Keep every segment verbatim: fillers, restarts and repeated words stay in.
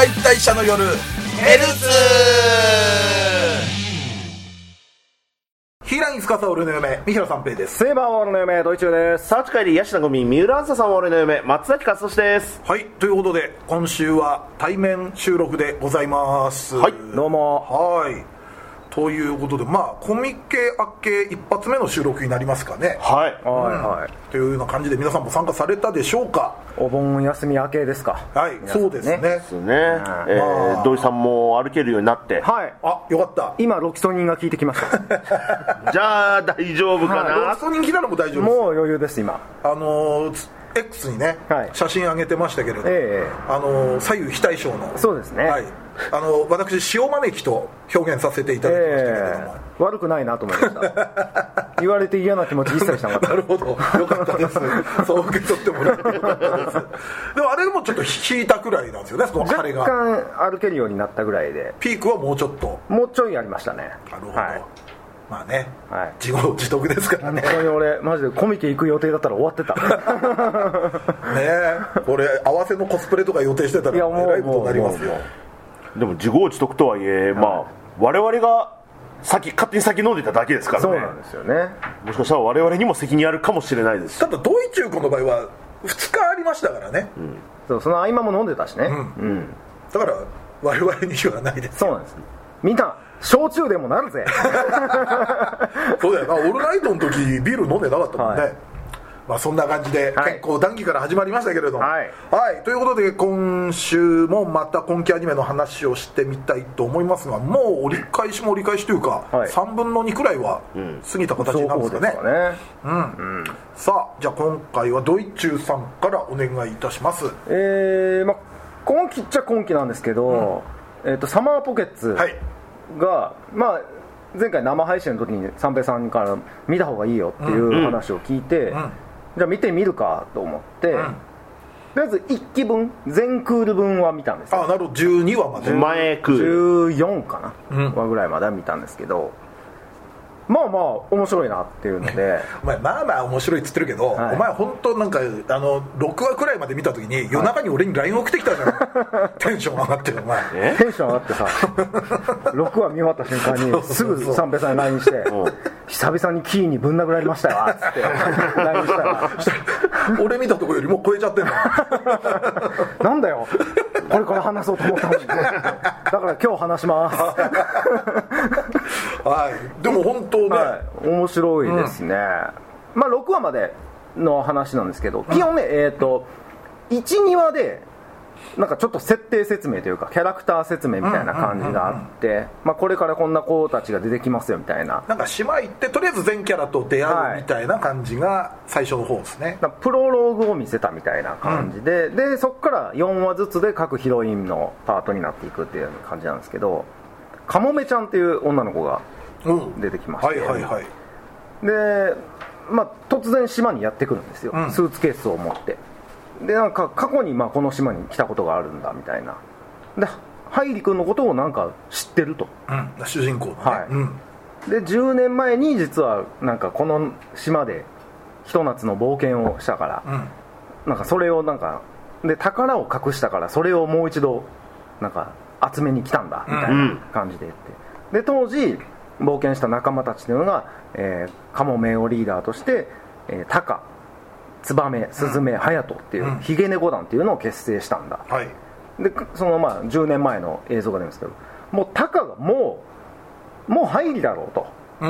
解体者の夜ヘルツヒーラインスカサ俺の嫁三平三平です。 セイバーは俺の嫁ドイチューです。 サーチ会でヤシナゴミ三浦梓さんは俺の嫁松崎勝利です。 はい、ということで今週は対面収録でございます。 はい、 どうも。 はいということで、まあコミケ明け一発目の収録になりますかね。 はい、 はいはい、 うん、というような感じで皆さんも参加されたでしょうか。 お盆休み明けですか。 はい、そうですね。 ですね。えーまあ、土井さんも歩けるようになって、 はい、 あ、よかった。 今ロキソニンが効いてきましたじゃあ大丈夫かな、 はい、ロキソニン来たらもう大丈夫です。 もう余裕です今。 あのーX にね、はい、写真上げてましたけれど、 えー、あのー左右非対称の、 そうですね、 はい、あの私塩招きと表現させていただきましたけれども、 えー、悪くないなと思いました言われて嫌な気持ち一切しなかったなるほど、よかったですそう受け取ってもらえてよかったですでもあれもちょっと引いたくらいなんですよね、その彼が若干歩けるようになったぐらいで、 ピークはもうちょっともうちょいありましたね。 なるほど、 はい、 まあね、はい、自業自得ですからね。 本当に俺マジでコミケ行く予定だったら終わってたねえ、これ合わせのコスプレとか予定してたらえらいことになりますよ。 でも自業自得とはいえ、はい、まあ我々が先勝手に先飲んでただけですからね。 そうなんですよね。 もしかしたら我々にも責任あるかもしれないですし、 ただドイチューコの場合はふつかありましたからね、うん、 そう、その合間も飲んでたしね、うんうん、 だから我々にはないです。 そうなんです。みんな焼酎でもなるぜそうだよな、オールナイトの時ビール飲んでなかったもんね、はい、まあそんな感じで、はい、結構談義から始まりましたけれども、はい、はい、ということで今週もまた今期アニメの話をしてみたいと思いますが、もう折り返しも折り返しというか、はい、さんぶんのにくらいは過ぎた形になるんですかね。 そうですかね、 うんうん、さあじゃあ今回はドイチューさんからお願いいたします。 えー、まあ今期っちゃ今期なんですけど、うん、えーとサマーポケッツ、はいが、まあ、前回生配信の時に三平さんから見た方がいいよっていう話を聞いて、うんうん、じゃあ見てみるかと思って、うん、とりあえずいっきぶん全クール分は見たんですよ。 あ、なるほど、じゅうにわまで、 前クールじゅうよんかな、うん、話ぐらいまでは見たんですけど、まあまあ面白いなっていうのでお前まあまあ面白いっつってるけど、はい、お前本当なんかあのろくわくらいまで見た時に夜中に俺に ライン 送ってきたじゃん、はい、テンション上がってるお前テンション上がってさろくわ見終わった瞬間にすぐ三平さんに ライン して久々にキーにぶん殴られましたよっつって ライン したら俺見たところよりもう超えちゃってんのなんだよこれから話そうと思ったのにだから今日話しますはいでも本当ね、はい、 面白いですね、うん、まあろくわまでの話なんですけど、基本ね、えっといち、にわでなんかちょっと設定説明というかキャラクター説明みたいな感じがあって、まあこれからこんな子たちが出てきますよみたいな、 なんか島行ってとりあえず全キャラと出会うみたいな感じが最初の方ですね、 はい、プロローグを見せたみたいな感じで、うん、でそこからよんわずつで各ヒロインのパートになっていくっていう感じなんですけど、かもめちゃんっていう女の子が出てきまして、うん、はいはいはい、で、まあ、突然島にやってくるんですよ、うん、スーツケースを持って。でなんか過去にまあこの島に来たことがあるんだみたいなで、ハイリ君のことをなんか知ってると、うん、 主人公のね、 はい、 うん、 でじゅうねんまえに実はなんかこの島でひと夏の冒険をしたから、うん、なんかそれをなんかで宝を隠したからそれをもう一度なんか集めに来たんだみたいな感じで言って、うん、で当時冒険した仲間たちというのが、えー、カモメをリーダーとして、えー、タカ、ツバメ、スズメ、ハヤトっていうヒゲネコ団っていうのを結成したんだ、はい、でそのまあじゅうねんまえの映像が出るんですけど、もうタカがもうもうハイリだろうと、うん、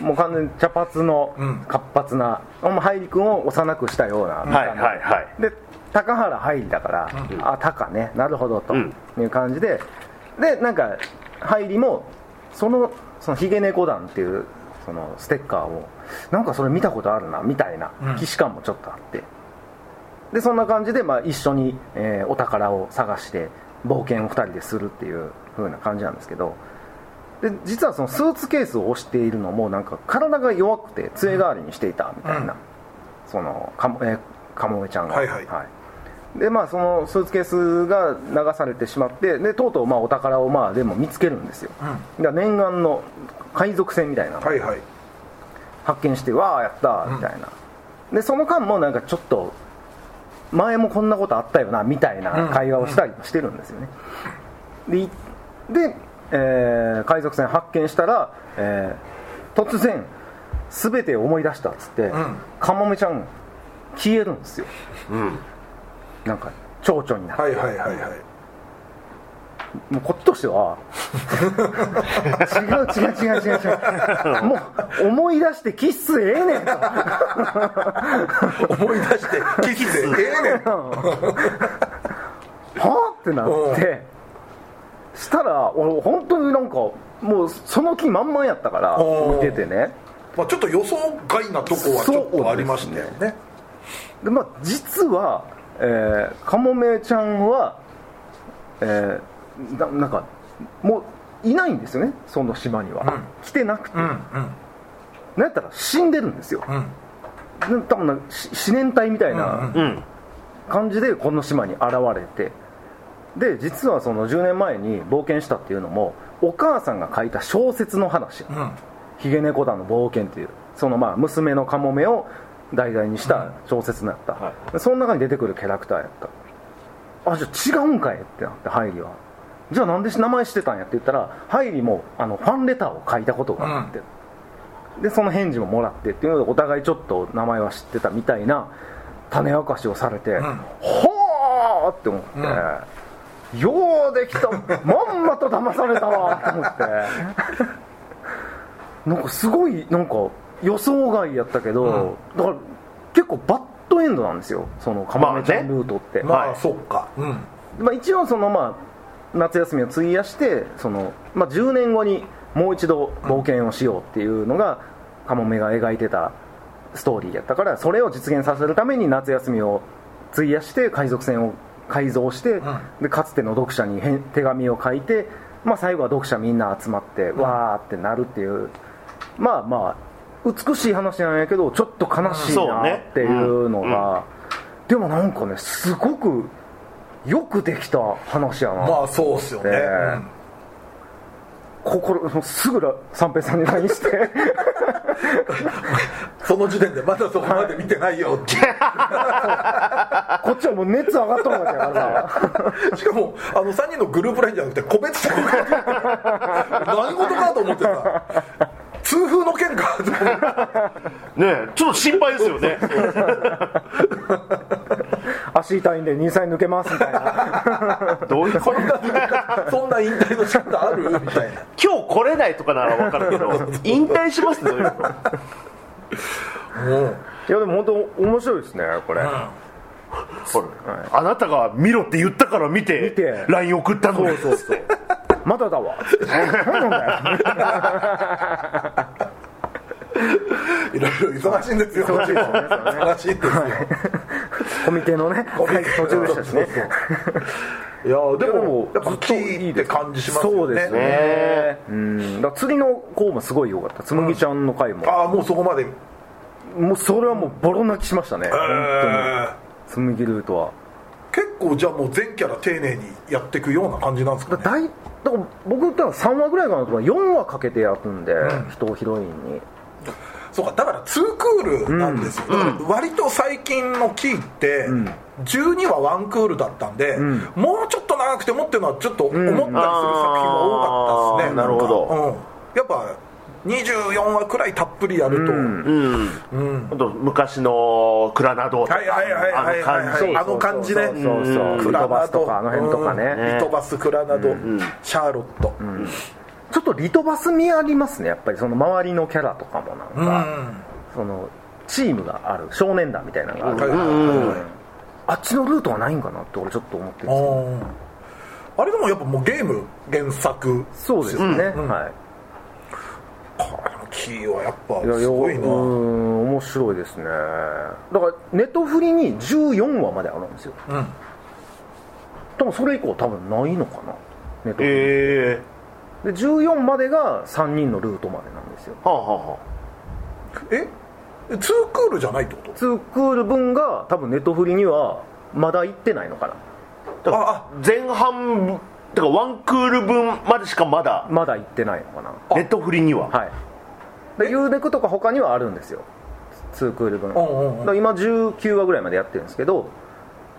もう完全に茶髪の活発な、うん、ハイリ君を幼くしたような、 はいはいはい、 で高原ハイリだから、うん、あタカねなるほどという感じで、でなんかハイリもそのそのヒゲネコ団っていうそのステッカーをなんかそれ見たことあるなみたいな既視感もちょっとあって、うん、でそんな感じでまあ一緒に、えー、お宝を探して冒険をふたりでするっていう風な感じなんですけど、で実はそのスーツケースを押しているのもなんか体が弱くて杖代わりにしていたみたいな、うん、そのかも、えー、かもめちゃんが、はいはいはい、でまあそのスーツケースが流されてしまって、でとうとうまあお宝をまあでも見つけるんですよ、うん、だ念願の海賊船みたいなのを発見して、はいはい、わーやったーみたいな、うん、でその間もなんかちょっと前もこんなことあったよなみたいな会話をしたりしてるんですよね。で, で、えー、海賊船発見したら、えー、突然全て思い出したっつって、うん、カモメちゃん消えるんですよ、うん、なんか蝶々になって、はいはいはいはい、もうこっちとしては違う違う違う違う違うもう思い出してキッスええねんと思い出してキッスええねんはぁってなってしたら俺本当になんかもうその気満々やったから見ててね、 まあ、ちょっと予想外なとこはちょっとありましたよね。 で、まあ、実は、えー、カモメちゃんは、えー、な, なんかもういないんですよね、その島には、うん、来てなくて、うんうん、なんやったら死んでるんですよ、うん、多分なんか四年隊みたいな感じでこの島に現れて、で実はそのじゅうねんまえに冒険したっていうのもお母さんが書いた小説の話、うん、ヒゲネコ団の冒険っていうそのまあ娘のカモメを題材にした小説になった、うんはい、その中に出てくるキャラクターやった。あ、じゃあ違うんかいってなって、ハイリはじゃあなんで名前してたんやって言ったら、ハイリもあのファンレターを書いたことがあって、うん、でその返事ももらってっていうのでお互いちょっと名前は知ってたみたいな種明かしをされて、うん、ほーって思って、うん、ようできたまんまと騙されたわって思ってなんかすごいなんか予想外やったけど、うん、だから結構バッドエンドなんですよ、そのカモメちゃんルートって。 まあ、ね、まあそっか、うん、 まあ、一応そのまあ夏休みを費やしてその、まあ、じゅうねんごにもう一度冒険をしようっていうのが、うん、カモメが描いてたストーリーやったから、それを実現させるために夏休みを費やして海賊船を改造して、うん、でかつての読者に手紙を書いて、まあ、最後は読者みんな集まって、うん、わーってなるっていう、まあまあ美しい話なんやけどちょっと悲しいなっていうのが、うんうん、でもなんかねすごくよくできた話やな。 まあそうっすよね、うん、 心すぐ三平さんに ライン してその時点でまだそこまで見てないよってこっちはもう熱上がっとるわけやからしかもあのさんにんのグループラインじゃなくて個別で何事かと思ってさ痛風の件かねえちょっと心配ですよね足痛いんでにさい抜けますみたいなどういうことそんな引退の仕方あるみたいな。 今日来れないとかなら分かるけど引退しますねどういうこといやでも本当面白いですねこれ、うん、 はい、あなたが見ろって言ったから見て ライン 送ったのにそうそうそうまだだわ何なんだよいろいろ忙しいんですよ。 忙しいですよね。 忙しいですよ、はい、 コミケのね途中でしたしね。 いやでもやっぱキーって感じしますよね。 そうですね、うん、だから釣りの子もすごい良かった。つむぎちゃんの回も、 うん、ああもうそこまでもうそれはもうボロ泣きしましたね、えー、本当につむぎルートは結構じゃあもう全キャラ丁寧にやっていくような感じなんですかね。 だいだから僕言ったらさんわぐらいかなとかよんわかけてやるんで、うん、人ヒロインにそうかだからツークールなんですよ、うん、だから割と最近のキーってじゅうにわワンクールだったんで、うん、もうちょっと長くてもっていうのはちょっと思ったりする作品は多かったですね、 うん、なるほど、 うん、やっぱにじゅうよんわくらいたっぷりやると、うんうんうん、昔のクラナドとか、 はいはいはいはいはい、あの感じね、 そうそうそう、クラナドとかあの辺とかね、 うん、リトバス、クラナド、うん、シャーロット、うん、 ちょっとリトバス味ありますねやっぱり。その周りのキャラとかもなんか、うん、そのチームがある少年団みたいなのがある、うんうんうん、あっちのルートはないんかなって俺ちょっと思ってるんですよ、ね、 あれでもやっぱもうゲーム原作そうですね、うん、はいキーはやっぱすごいな。 うん面白いですね。だからネットフリにじゅうよんわまであるんですよ、うん、多分それ以降多分ないのかなネットフリ、えー、でじゅうよんまでがさんにんのルートまでなんですよ、はあはあ、 えツークールじゃないってこと？ ツークール分が多分ネットフリにはまだ行ってないのかな。 だからあ前半だからワンクール分までしかまだまだ行ってないのかなネットフリには。 はいで ユーネクとか他にはあるんですよツークール分、うんうんうん、だから今じゅうきゅうわぐらいまでやってるんですけど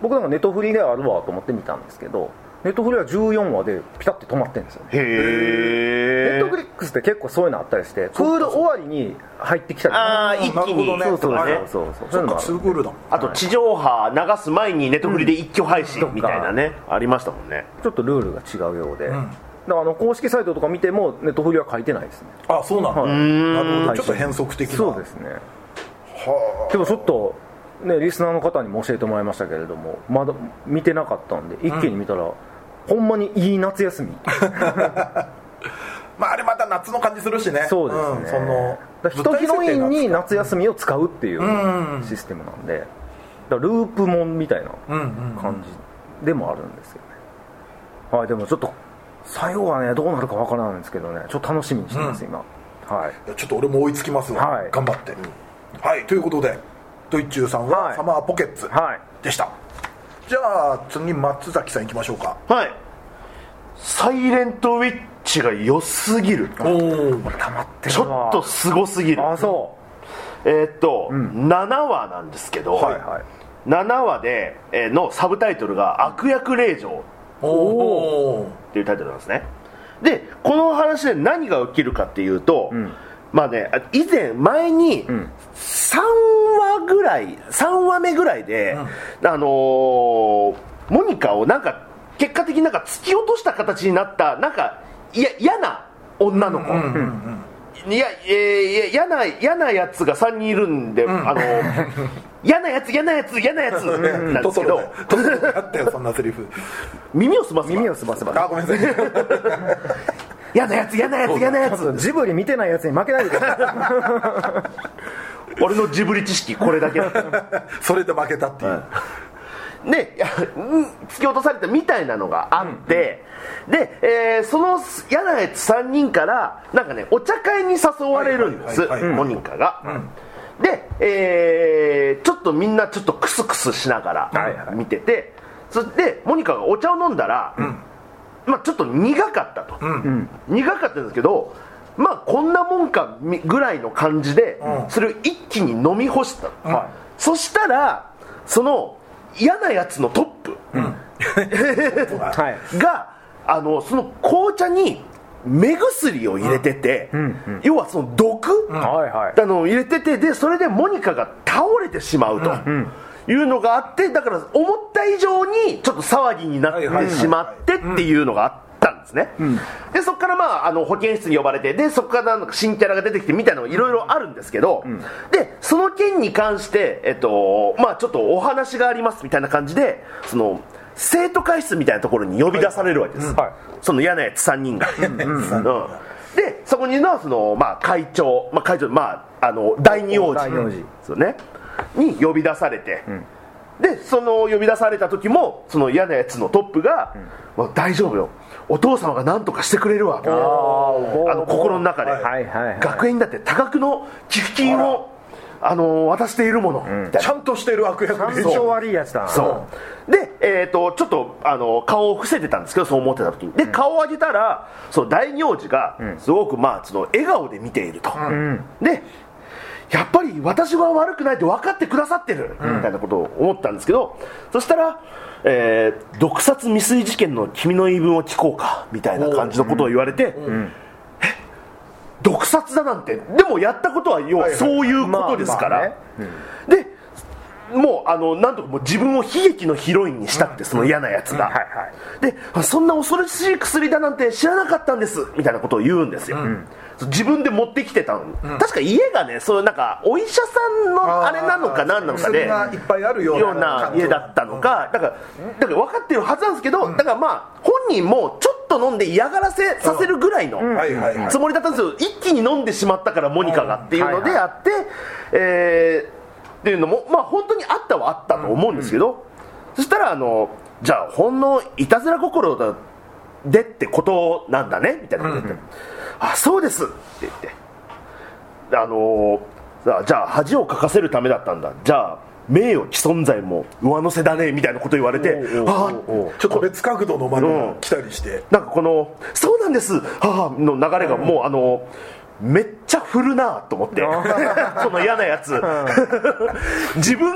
僕なんかネットフリであるわと思って見たんですけど、ネットフリはじゅうよんわでピタッて止まってるんですよ。 へえ。 ネットフリックスって結構そういうのあったりして、クール終わりに入ってきたり、 ああ、一気に、 そうそうね、 そうそうそう、 そういうのもある。クールだもん。 あと地上波流す前にネットフリで一挙配信みたいなね、ありましたもんね。 ちょっとルールが違うようで、だからあの公式サイトとか見てもネットフリは書いてないですね。 あ、そうなんだ。なるほど、ちょっと変則的な。 そうですね。はあ。でもちょっとね、リスナーの方にも教えてもらいましたけれども、まだ見てなかったんで一気に見たら、うん、ほんまにいい夏休み。 まああれまた夏の感じするしね。 そうですね、うん、そのヒトヒロインに夏休みを使うっていうシステムなんで、だからループもんみたいな感じでもあるんですよね。はい、でもちょっと最後はねどうなるかわからないんですけどね、ちょっと楽しみにしてます、うん、今。はい。 いやちょっと俺も追いつきますわ、はい、頑張って、うん、はい。ということでドイッチューさんはサマーポケッツでした、はい、じゃあ次松崎さんいきましょうか。 はい。サイレントウィッチが良すぎる。 おお、溜まってる。 ちょっとすごすぎる。 あ、そう。 えー、っと、うん、ななわなんですけど、はいはい、ななわでのサブタイトルが悪役令嬢っていうタイトルなんですね。でこの話で何が起きるかっていうと、うん、まあね、以前前にさんわぐらいさんわめぐらいで、うん、あのー、モニカをなんか結果的になんか突き落とした形になったなんかいや嫌な女の子、うんうんうん、いや、えー、嫌な嫌なやつがさんにんいるんで、うん、あの嫌なやつ嫌なやつ嫌なやつなんですけど、 トトロあったよそんなセリフ。 耳をすませば耳をすませば、 あ、ごめんなさい。 嫌なやつ嫌なやつ嫌なやつ。 ジブリ見てないやつに負けないでください。俺のジブリ知識これだけそれで負けたっていう、はい、 で突き落とされたみたいなのがあって、うんうん、で、えー、その嫌なやつさんにんからなんかねお茶会に誘われるんです、モニカが、うん、で、えー、ちょっとみんなちょっとクスクスしながら見てて、はいはい、そしてモニカがお茶を飲んだら、うん、まあ、ちょっと苦かったと、うん、苦かったんですけど、まあこんなもんかぐらいの感じで、うん、それを一気に飲み干した、うん、そしたらその嫌なやつのトップ、うん、があのその紅茶に目薬を入れてて、うんうん、要はその毒、うん、あの入れてて、でそれでモニカが倒れてしまうと、うんうん、いうのがあって、だから思った以上にちょっと騒ぎになってしまってっていうのがあったんですね、うん、でそこからまああの保健室に呼ばれて、でそこからなんか新キャラが出てきてみたいなのがいろいろあるんですけど、うん、でその件に関して、えっとまあ、ちょっとお話がありますみたいな感じで、その生徒会室みたいなところに呼び出されるわけです、はい、その嫌なやつさんにんが、うんうん、でそこにいるのはその、まあ、会長、まあ、会長、まあ、あの第二王子ですよね、に呼び出されて、うん、でその呼び出された時もその嫌なやつのトップが、うん、まあ、大丈夫よ、お父様が何とかしてくれるわ、あの心の中で、はいはいはいはい、学園だって多額の寄付金をあの渡しているもの、うん、 ちゃんとしている悪役で、そう悪いやつだ。 そうで、えー、とちょっとあの顔を伏せてたんですけど、そう思ってた時にで、うん、顔を上げたらその第二王子がすごく、まあ、その笑顔で見ていると、うん、でやっぱり私は悪くないって分かってくださってる、うん、みたいなことを思ったんですけど、そしたら、えー、毒殺未遂事件の君の言い分を聞こうかみたいな感じのことを言われて、うんうん、毒殺だなんて、でもやったことは要はそういうことですから、でもうあのなんとかもう自分を悲劇のヒロインにしたくて、その嫌なやつが、でそんな恐ろしい薬だなんて知らなかったんですみたいなことを言うんですよ、うん、自分で持ってきてたのに、うん、確か家がね、そういうなんかお医者さんのあれなのか何なのかで、 いっぱいあるような家だったのか、だからだから分かってるはずなんですけど、だからまあ本人もちょっと飲んで嫌がらせさせるぐらいのつもりだったんですけど、一気に飲んでしまったからモニカがっていうのであって、えーっていうのもまあ本当にあったはあったと思うんですけど、うんうん、そしたらあのじゃあほんのいたずら心でってことなんだねみたいなこと言って、うんうん、あそうですって言って、あのじゃあ恥をかかせるためだったんだ、じゃあ名誉毀損罪も上乗せだねみたいなこと言われて、 あちょっと別角度のまで来たりして、 うん、なんかこのそうなんですはの流れがもう、うん、あのめっちゃ振るなと思ってその嫌なやつ自分が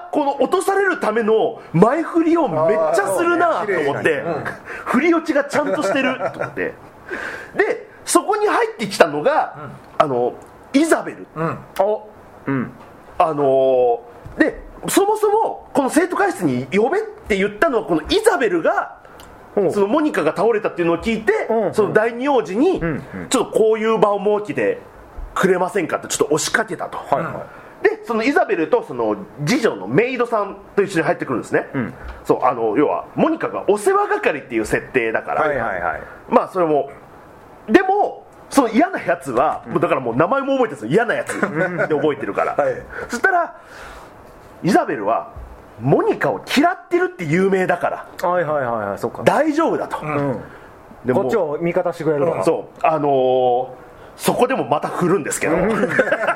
この落とされるための前振りをめっちゃするなと思って、うん、振り落ちがちゃんとしてると思って、でそこに入ってきたのが、うん、あのイザベル、うん、おうん、あのー、でそもそもこの生徒会室に呼べって言ったのはこのイザベルが、うん、そのモニカが倒れたっていうのを聞いて、うん、その第二王子に、うん、ちょっとこういう場を設けてくれませんかってちょっと押しかけたと、はいはい、でそのイザベルとその次女のメイドさんと一緒に入ってくるんですね、うん、そうあの要はモニカがお世話係っていう設定だから、はいはいはい、まあそれもでもその嫌なやつは、うん、だからもう名前も覚えてるんですよ、嫌なやつで覚えてるから、はい、そしたらイザベルはモニカを嫌ってるって有名だから、はいはいはいはい、そっか大丈夫だと、うん、 でもこっちを味方してくれるから、うん、 そうあのー、そこでもまた振るんですけど、うん、そうね、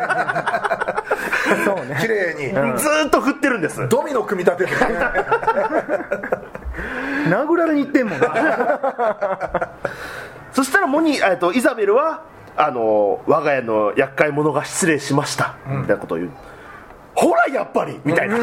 綺麗に、 うん、ずーっと振ってるんです、 ドミノ組み立てて殴られに行ってんもんなそしたらモニ、えっと、イザベルはあの我が家の厄介者が失礼しました、うん、みたいなことを言う、ほらやっぱりみたいな、うん、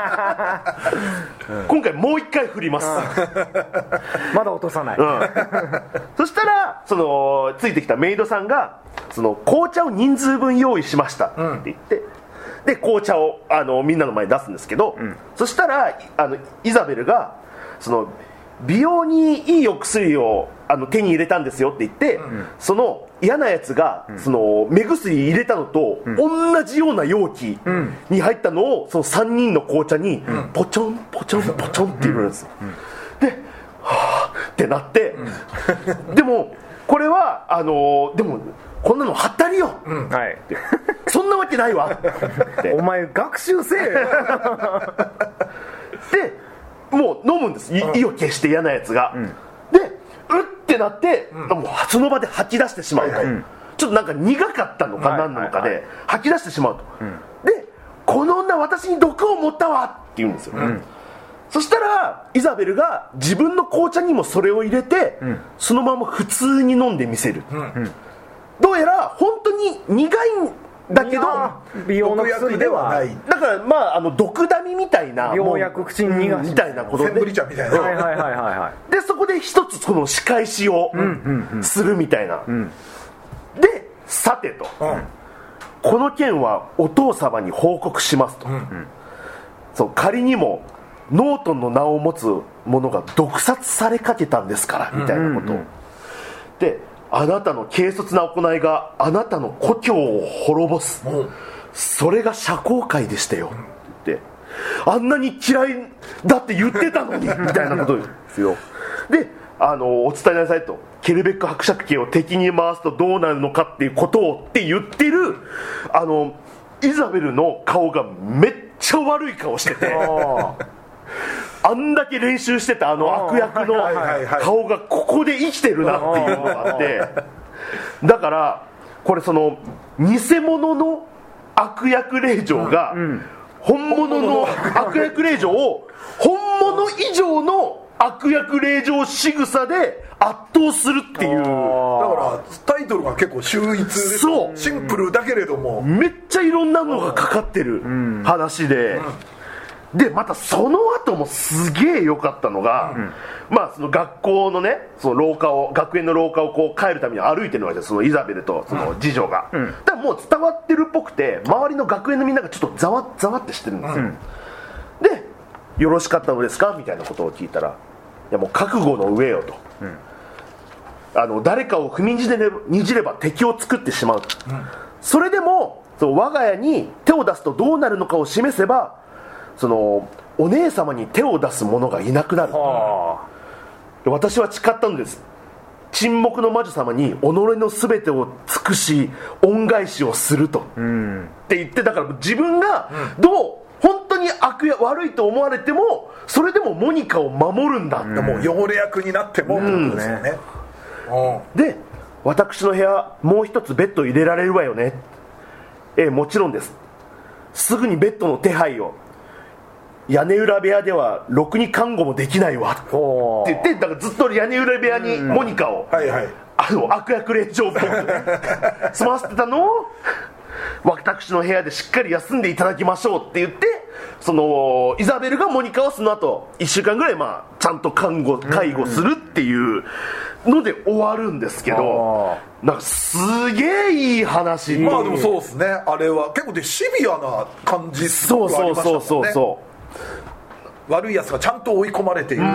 今回もう一回振ります、うん、 まだ落とさない、うん、 そしたらそのついてきたメイドさんがその紅茶を人数分用意しましたって言って、うん、で紅茶をあのみんなの前に出すんですけど、うん、そしたらあのイザベルがその美容にいいお薬をあの手に入れたんですよって言って、うん、その嫌なやつが、うん、その目薬入れたのと、うん、同じような容器に入ったのをそのさんにんの紅茶に、うん、ポチョンポチョンポチョンって入れるんですよ、うんうん、ではぁってなって、うん、でもこれはあのでもこんなのはったりよ、うんはい、そんなわけないわってお前学習せえよでもう飲むんです、意を決して嫌なやつが、うん、でうってなって、うん、もうその場で吐き出してしまうと、うん、ちょっとなんか苦かったのか何なのかで吐き出してしまうと、うん、でこの女私に毒を持ったわって言うんですよ、うん、そしたらイザベルが自分の紅茶にもそれを入れて、うん、そのまま普通に飲んでみせる、うん、どうやら本当に苦いだけど美容の薬ではない、 だからまああの毒ダミみたいな美容薬口に逃がしみたいなことでセンブリ茶みたいな、 はいはいはいはいでそこで一つその仕返しをするみたいな、うんうんうん、でさてと、うん、この件はお父様に報告しますと、うん、そう仮にもノートンの名を持つ者が毒殺されかけたんですからみたいなことを、うんうんうん、であなたの軽率な行いがあなたの故郷を滅ぼす、うん、それが社交界でしたよって言って、あんなに嫌いだって言ってたのにみたいなことですよ。であのお伝えなさいと、ケルベック伯爵家を敵に回すとどうなるのかっていうことをって言ってるあのイザベルの顔がめっちゃ悪い顔しててあんだけ練習してたあの悪役の顔がここで生きてるなっていうのがあって、だからこれその偽物の悪役令嬢が本物の悪役令嬢を本物以上の悪役令嬢仕草で圧倒するっていう、だからタイトルが結構秀逸、そうシンプルだけれどもめっちゃいろんなのがかかってる話で、でまたその後もすげえ良かったのが、うん、まあその学校のねその廊下を学園の廊下をこう帰るために歩いてるわけです、そのイザベルとその次女が、うん、だからもう伝わってるっぽくて周りの学園のみんながちょっとざわざわってしてるんですよ、うん、でよろしかったのですかみたいなことを聞いたら、いやもう覚悟の上よと、うん、あの誰かを踏みにじれば、にじれば敵を作ってしまう、うん、それでもその我が家に手を出すとどうなるのかを示せばそのお姉様に手を出す者がいなくなる、私は誓ったのです、沈黙の魔女様に己の全てを尽くし恩返しをすると、うん、って言って、だから自分がどう本当に悪や悪いと思われてもそれでもモニカを守るんだって、うん、 もう汚れ役になってもってことですよね、 うん、で私の部屋もう一つベッド入れられるわよね、ええもちろんです、すぐにベッドの手配を、屋根裏部屋ではろくに看護もできないわって言って、だからずっと屋根裏部屋にモニカを、うんはいはい、あの悪役令嬢っぽく済ませてたのを私の部屋でしっかり休んでいただきましょうって言って、 そのイザベルがモニカをその後いっしゅうかんぐらい、まあ、ちゃんと看護介護するっていうので終わるんですけど、なんかすげえいい話。 まあでもそうですね、あれは結構でシビアな感じがありましたもんね。そうそうそうそうそう、悪いやつがちゃんと追い込まれている、うん、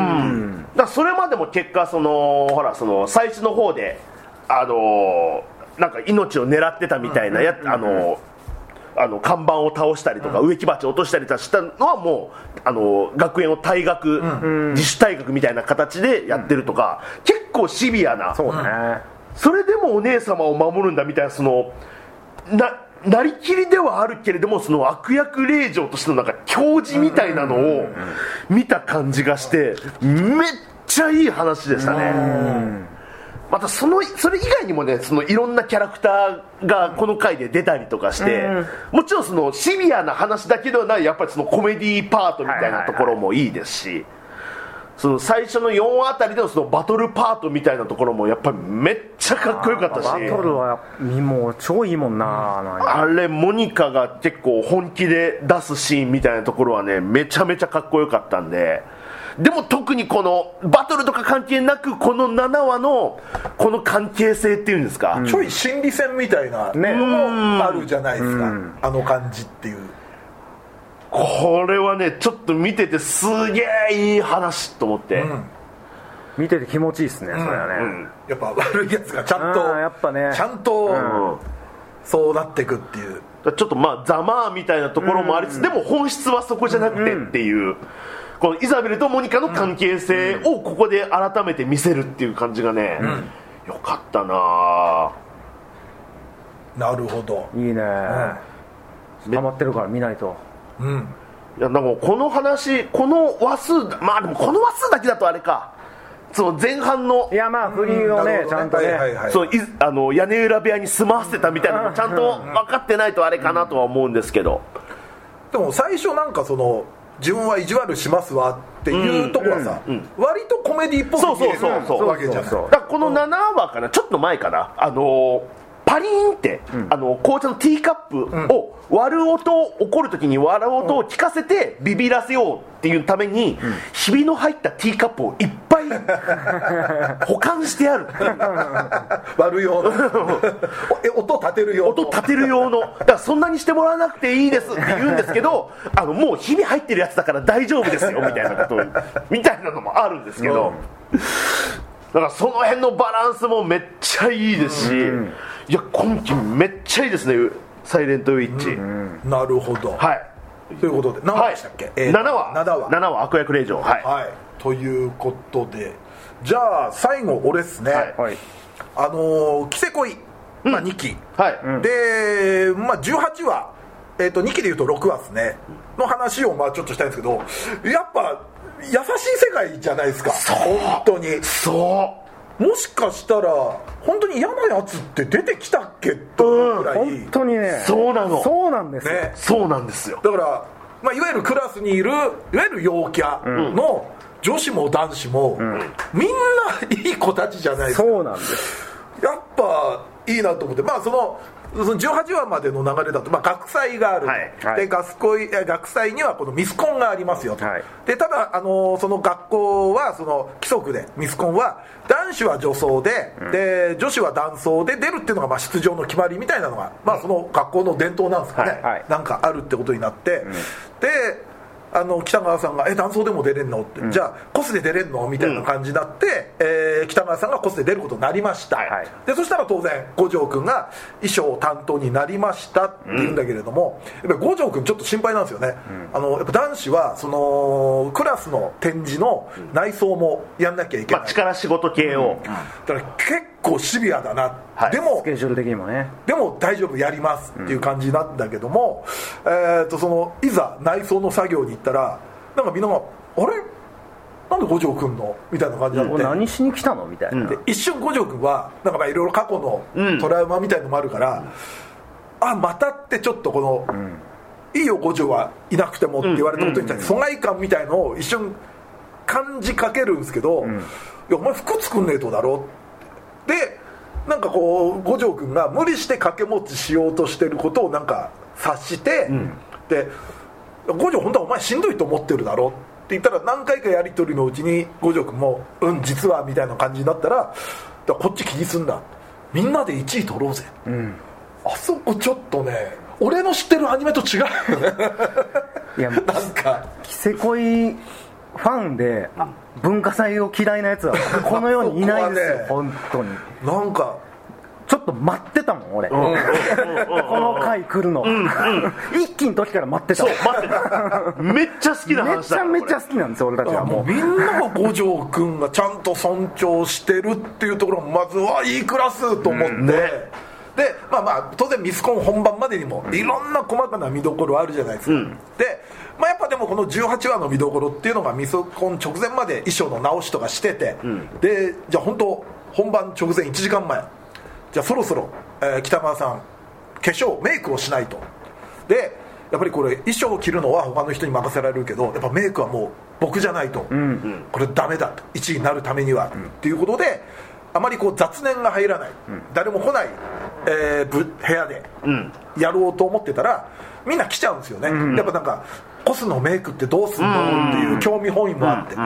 だからそれまでも結果そのほらその最初の方であのなんか命を狙ってたみたいなや、うん、あのあの看板を倒したりとか、うん、植木鉢を落としたりとかしたのはもうあの学園を退学、うん、自主退学みたいな形でやってるとか、うん、結構シビアな、 そうね、 それでもお姉様を守るんだみたいな、そのななりきりではあるけれどもその悪役令嬢としてのなんか矜持みたいなのを見た感じがしてめっちゃいい話でしたね。うんまたそのそれ以外にもね、そのいろんなキャラクターがこの回で出たりとかして、うん、もちろんそのシビアな話だけではない、やっぱりそのコメディーパートみたいなところもいいですし、はいはいはい、その最初のよんあたりでのそのバトルパートみたいなところもやっぱりめっちゃかっこよかったし、 バトルはもう超いいもんな、 うん、あれモニカが結構本気で出すシーンみたいなところはねめちゃめちゃかっこよかったんで、でも特にこのバトルとか関係なくこのななわのこの関係性っていうんですか、 うん、ちょい心理戦みたいなのもあるじゃないですか、うん、あの感じっていう、 これはねちょっと見ててすげえいい話と思って、うん、 見てて気持ちいいですね、それはね、うん、 やっぱ悪いやつがちゃんとやっぱ、ね、 ちゃんと、うん、そうなっていくっていう、 ちょっとまあざまあみたいなところもありつつ、うん、でも本質はそこじゃなくてっていう、うん、このイザベルとモニカの関係性をここで改めて見せるっていう感じがね、うん、よかったな。 なるほど、 いいね、うん、ハマってるから見ないと。 うん、いやなんかこの話この話数、まあでもこの話数だけだとあれか、その前半のいやまあ振りをね、うん、ちゃんとね、はいはいはい、 そういあの屋根裏部屋に住まわせてたみたいなのもちゃんと分かってないとあれかなとは思うんですけど、 でも最初なんかその自分は意地悪しますわっていうとこはさ、うんうん、割とコメディっぽく見えるわけじゃない。だからこのななわかな、ちょっと前かな、あのパリーンって、うん、あの紅茶のティーカップを割る音、怒る時に割る音を聞かせてビビらせようっていうために、うん、ひびの入ったティーカップをいっぱい保管してある割る用の音立てる用の音立てる用のだからそんなにしてもらわなくていいですって言うんですけどあのもうひび入ってるやつだから大丈夫ですよみたいなことみたいなのもあるんですけど、うん、だからその辺のバランスもめっちゃいいですし、うん、いや今期めっちゃいいですねサイレントウィッチ、うんうん、なるほど、 はいということで何話でしたっけ、はい、 えー、ななわななわななわ悪役令嬢、はい、 はい、ということでじゃあ最後俺っすね、はい、あのー、キセ恋、まあ、にき、 はい、 で、まあ、じゅうはちわ、えー、とにきでいうとろくわですねの話をまあちょっとしたいんですけど、やっぱ優しい世界じゃないですか。本当にそうもしかしたら本当に嫌なやつって出てきたっけというくらい、 うん、本当にねそうなのそうなんですよ、 ね、そうなんですよ。 だから、まあ、いわゆるクラスにいるいわゆる陽キャの女子も男子も、うん、みんないい子たちじゃないですか。 そうなんです。 やっぱいいなと思って、まあそのそのじゅうはちわまでの流れだと、まあ、学祭がある、はいはい、で学恋学祭にはこのミスコンがありますよと、はい、でただ、あのー、その学校はその規則でミスコンは男子は女装で、うん、で女子は男装で出るっていうのがまあ出場の決まりみたいなのが、まあ、その学校の伝統なんですかね、はいはい、なんかあるってことになって、うん、であの北川さんがえ男装でも出れんのって、うん、じゃあコスで出れんのみたいな感じになって、うん、えー、北川さんがコスで出ることになりました、はいはい、でそしたら当然五条君が衣装担当になりましたって言うんだけれども、うん、やっぱ五条君ちょっと心配なんですよね、うん、あのやっぱ男子はそのクラスの展示の内装もやんなきゃいけない、まあ、 力仕事系を、うん、 だから結構シビアだな、はい、でもスケジュール的にもねでも大丈夫やりますっていう感じなんだけども、うん、えー、とそのいざ内装の作業に行ったらなんかみんながあれなんで五条くんのみたいな感じになって、 何しに来たのみたいな、 で一瞬五条くんはなんかいろいろ過去のトラウマみたいなのもあるから、うん、あまたってちょっとこの、うん、いいよ五条はいなくてもって言われたことに対して疎外感みたいのを一瞬感じかけるんですけど、うん、いやお前服作んねえとだろでなんかこう五条くんが無理して掛け持ちしようとしてることをなんか察して、うん、で五条本当はお前しんどいと思ってるだろって言ったら、何回かやり取りのうちに五条君もうん実はみたいな感じになったら、だからこっち気にすんだ、みんなでいちい取ろうぜ、うん、あそこちょっとね俺の知ってるアニメと違うよねいやなんかキセコイファンで文化祭を嫌いなやつはこの世にいないですよ、ね、本当になんかちょっと待ってたもん俺、うん、この回来るの、うんうん、一期の時から待ってた、 そう待ってためっちゃ好きな話だ、 めちゃめちゃ好きなんですよ俺たちは。もうみんなが五条君がちゃんと尊重してるっていうところもまずはいいクラスと思って、うんね、でまあまあ当然ミスコン本番までにもいろんな細かな見どころあるじゃないですか、うん、で、まあ、やっぱでもこのじゅうはちわの見どころっていうのがミスコン直前まで衣装の直しとかしてて、うん、でじゃあ本当本番直前いちじかんまえ、じゃあそろそろ、えー、北川さん化粧メイクをしないと。でやっぱりこれ衣装を着るのは他の人に任せられるけど、やっぱメイクはもう僕じゃないと、うんうん、これダメだと、いちいになるためには、うん、っていうことであまりこう雑念が入らない、うん、誰も来ない、えー、部屋でやろうと思ってたらみんな来ちゃうんですよね、うん、やっぱなんかコスのメイクってどうすんのっていう興味本位もあって、うん、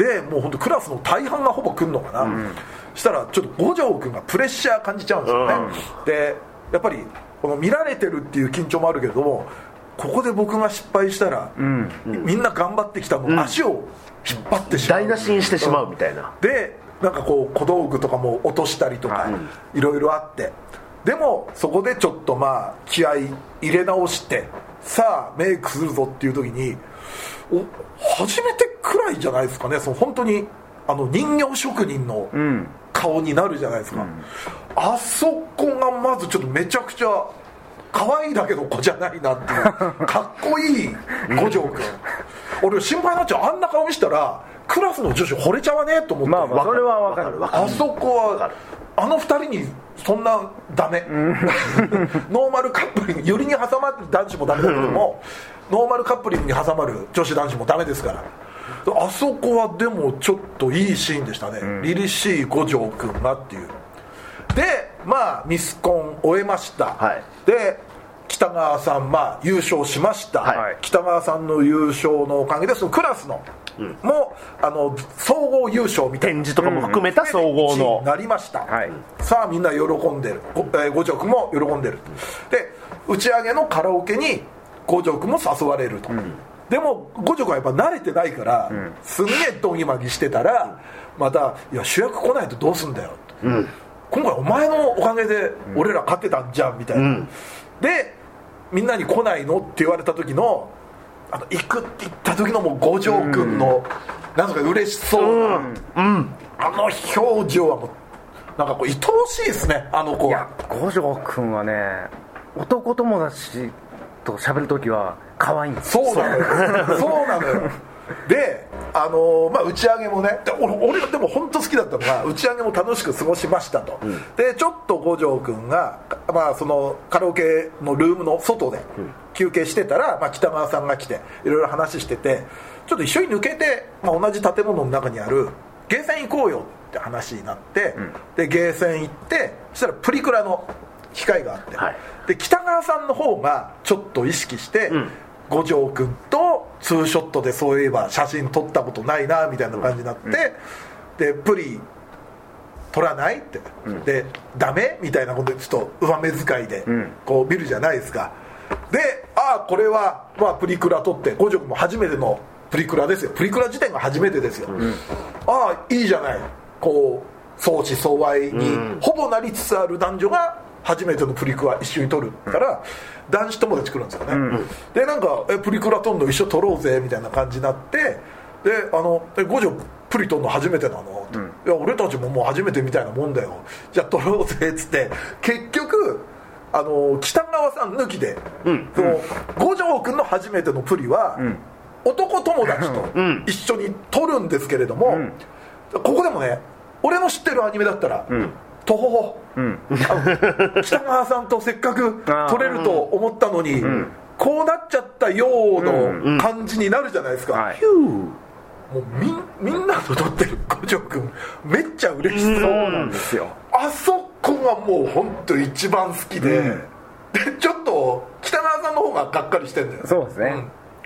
でもう本当クラスの大半がほぼ来るのかな、うん、したらちょっと五条君がプレッシャー感じちゃうんですよね、うん、でやっぱりこの見られてるっていう緊張もあるけれども、ここで僕が失敗したら、うん、みんな頑張ってきたの、うん、足を引っ張ってしまう、 台無しにしてしまうみたいな、 でなんかこう小道具とかも落としたりとかいろいろあって、でもそこでちょっとまあ気合い入れ直してさあメイクするぞっていう時に、お初めてくらいじゃないですかね、その本当にあの人形職人の顔になるじゃないですか、うん、あそこがまずちょっとめちゃくちゃ可愛いだけの子じゃないなっていうかっこいい五条君俺心配になっちゃう、あんな顔見したらクラスの女子惚れちゃわねえと思って、 まあまあそれは分かる、 あそこはあのふたりにそんなダメノーマルカップリング、よりに挟まる男子もダメだけども、ノーマルカップリングに挟まる女子男子もダメですから、あそこはでもちょっといいシーンでしたね、うん、凛々しい五条君がっていう。でまあミスコン終えました、はい、で北川さんまあ優勝しました、はい、北川さんの優勝のおかげでそのクラスの、うん、もうあの総合優勝みたいな展示とかも含めた総合のなりました、はい、さあみんな喜んでる、えー、五条君も喜んでる、で打ち上げのカラオケに五条君も誘われると、うん、でも五条君はやっぱ慣れてないから、うん、すんげえドギマギしてたらまたいや主役来ないとどうすんだよと、うん、今回お前のおかげで俺ら勝ってたんじゃんみたいな、うん、でみんなに来ないのって言われた時のあの行くって言った時のもう五条君の、うん、なんか嬉しそうな、うんうん、あの表情はもうなんかこう愛おしいですね、あの子は。いや五条君はね男友達と喋る時は可愛いんですよ。そうなのよそうなのよであのーまあ、打ち上げもねで 俺, 俺でも本当好きだったのが打ち上げも楽しく過ごしましたと、うん、でちょっと五条君が、まあ、そのカラオケのルームの外で休憩してたら、まあ、北川さんが来ていろいろ話しててちょっと一緒に抜けて、まあ、同じ建物の中にあるゲーセン行こうよって話になって、うん、でゲーセン行ってそしたらプリクラの機会があって、はい、で北川さんの方がちょっと意識して、うん五条君とツーショットでそういえば写真撮ったことないなみたいな感じになって、うん、でプリ撮らないって、うん、でダメみたいなことでちょっと上目遣いでこう見るじゃないですか。でああこれは、まあ、プリクラ撮って五条君も初めてのプリクラですよ、プリクラ自体が初めてですよ、うん、ああいいじゃない、こう相思相愛にほぼなりつつある男女が初めてのプリクラ一緒に撮るから、うん男子友達来るんですよね、うん、でなんかえプリクラ撮んの一緒撮ろうぜみたいな感じになってであのえ五条プリ撮んの初めてなの、うん、いや俺たちももう初めてみたいなもんだよじゃあ撮ろうぜっつって結局あの北川さん抜きで、うん、その五条君の初めてのプリは、うん、男友達と一緒に撮るんですけれども、うん、ここでもね俺の知ってるアニメだったら、うんとほほ、うん、北川さんとせっかく撮れると思ったのに、うん、こうなっちゃったようの感じになるじゃないですか、うんうん、もう み, みんなと撮ってる五条君めっちゃ嬉しそうなんですよ。あそこがもう本当一番好きで、うん、でちょっと北川さんの方ががっかりしてんだよね。 そうですね、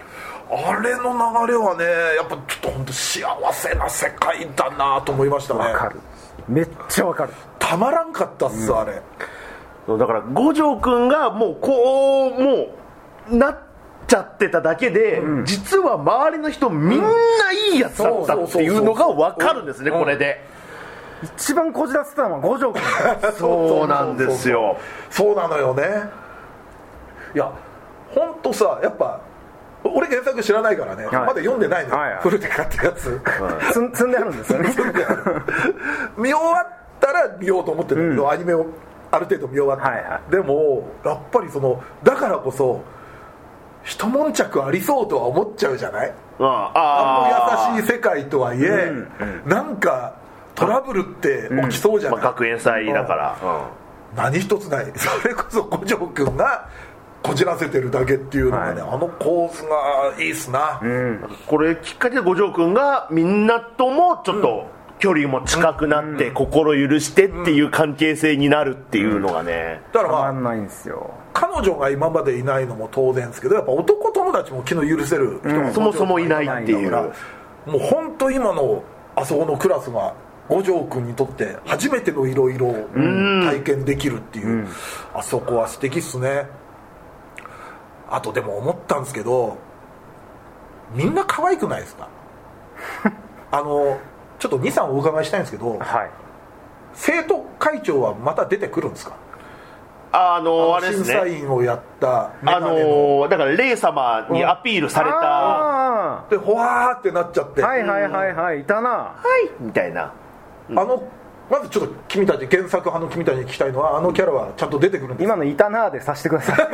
あれの流れはねやっぱちょっと本当幸せな世界だなと思いましたね。 わかる、めっちゃわかる、 たまらんかったっす、うん、あれだから五条くんがもうこうもうなっちゃってただけで、うん、実は周りの人みんないいやつだったっていうのが分かるんですね、これで。 一番こじらせたのは五条くんそうなんですよ。 そうなのよね。いや本当さ、やっぱ俺原作知らないからね、はい、まだ読んでないのよ、はいはい、フルテカってやつ、 はい、積んであるんですよね見終わったら見ようと思ってるんだけど、うん、アニメをある程度見終わって、はいはい、でもやっぱりそのだからこそ一悶着ありそうとは思っちゃうじゃない。ああの優しい世界とはいえ、うんうん、なんかトラブルって起きそうじゃない、 うんまあ、学園祭だから、 うん、何一つない。それこそ五条くんがこじらせてるだけっていうのがね、はい、あの構図がいいっすな、 うん、これきっかけで五条くんがみんなともちょっと距離も近くなって、うん、心許してっていう関係性になるっていうのがね、 だからまあ変わんないんですよ。 彼女が今までいないのも当然ですけど、やっぱ男友達も気の許せる人が、 うん、そもそもいないっていう、 もう本当今のあそこのクラスが五条くんにとって初めてのいろいろ体験できるっていう、うん、あそこは素敵っすね。あとでも思ったんですけど、みんな可愛くないですかあのちょっとにさんお伺いしたいんですけど、はい、生徒会長はまた出てくるんですか。 あのあれですね、 審査員をやったあのだからレイ様にアピールされた、 うん、でほわーってなっちゃって、 はいはいはいはい、いたな、 はいみたいな、 うん、あのまずちょっと君たち原作派の君たちに聞きたいのは、あのキャラはちゃんと出てくるんですか。 今のいたなーでさせてください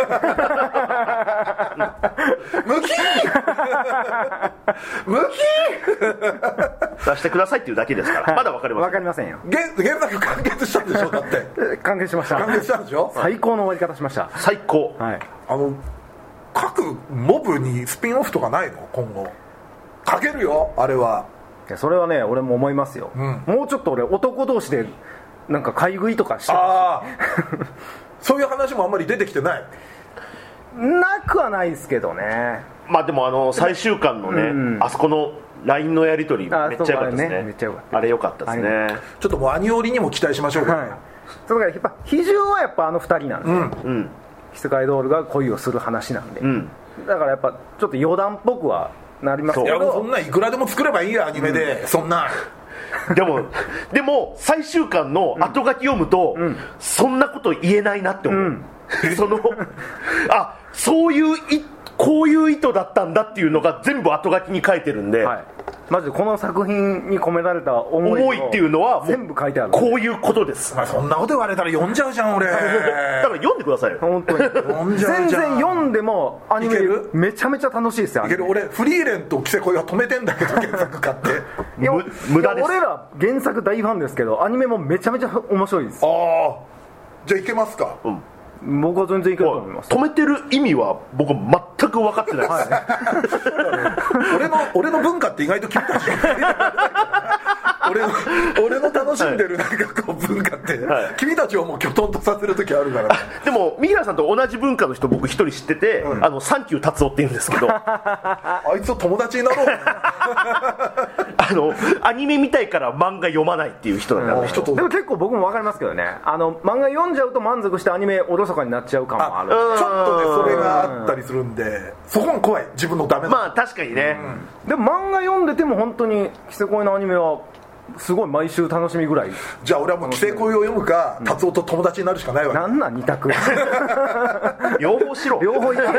ムキームキーさせてくださいっていうだけですから、はい、まだ分かりません。 分かりませんよ。 原, 原作完結したんでしょ。だって完結しました。 完結したんでしょ。 最高の終わり方しました。 最高、 はい、 あの各モブにスピンオフとかないの今後。書けるよあれは。 それはね俺も思いますよ、うん、もうちょっと俺男同士でなんか買い食いとかしてあそういう話もあんまり出てきてないなくはないですけどね。 まあでもあの最終巻のね、うん、あそこの ライン のやり取りめっちゃ良かったですね。 あ, ねめっちゃ良かったあれ良かったですね。 ちょっともうアニオリにも期待しましょうか、はい、 それからやっぱ比重はやっぱあのふたりなんで、うんうん、キスカイドールが恋をする話なんで、うん、だからやっぱちょっと余談っぽくはなりますけど、 いやそんないくらでも作ればいいやアニメで、うん、そんなでもでも最終巻の後書き読むと、うん、そんなこと言えないなって思う、うん、そのあそういういこういう意図だったんだっていうのが全部後書きに書いてるんで、はい、 まずこの作品に込められた思い思いっていうのは全部書いてある。 こういうことです、 まあ、そんなこと言われたら読んじゃうじゃん俺だから読んでくださいよ本当に読んじゃうじゃん。全然読んでもアニメめちゃめちゃ楽しいですよ。 いける。俺フリーレンとキセコイは止めてんだけど原作買っていや無駄です。俺ら原作大ファンですけどアニメもめちゃめちゃ面白いです。 ああじゃあいけますか。うん僕は全然いけると思います。 止めてる意味は僕全く分かってないです、 はい、俺の俺の文化って意外と君たち俺の俺の楽しんでるなんかこう文化って、はい、君たちをもうきょとんとさせる時あるから、ね、 でも三平さんと同じ文化の人僕一人知ってて、うん、あのサンキュー達夫って言うんですけどあいつと友達になろうあのアニメ見たいから漫画読まないっていう人なんだ、うん、人とでも結構僕も分かりますけどね。あの漫画読んじゃうと満足してアニメおろそかになっちゃう感もある。 あちょっとねそれがあったりするんでそこが怖い。自分のダメなまあ確かにね、 うん、でも漫画読んでても本当にキセコイのアニメはすごい毎週楽しみぐらい。 じゃあ俺はもうキセコイを読むか、うん、達夫と友達になるしかないわけ。 なんなん二択両方しろ両方いけい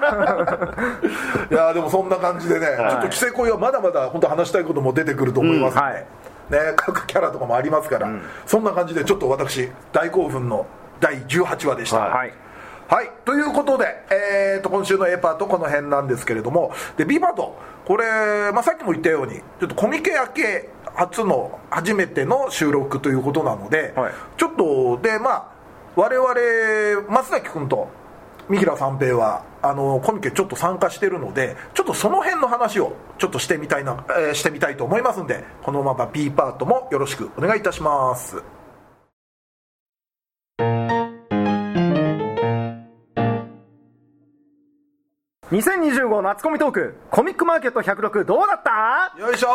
やでもそんな感じでね、はい、ちょっとキセコイはまだまだ本当話したいことも出てくると思いますので、うんはいね、各キャラとかもありますから、うん、そんな感じでちょっと私大興奮のだいじゅうはちわでした。はい、はい、ということで、えー、と今週の A パートこの辺なんですけれども、で B パートこれ、まあ、さっきも言ったようにちょっとコミケ明け初の初めての収録ということなので、はい、ちょっとでまあ我々松崎君と三平三平はあのコミケちょっと参加してるのでちょっとその辺の話をちょっとしてみたいな、えー、してみたいと思いますんで、このまま B パートもよろしくお願いいたします。 にせんにじゅうご夏コミトークコミックマーケットひゃくろくどうだった？ よいしょ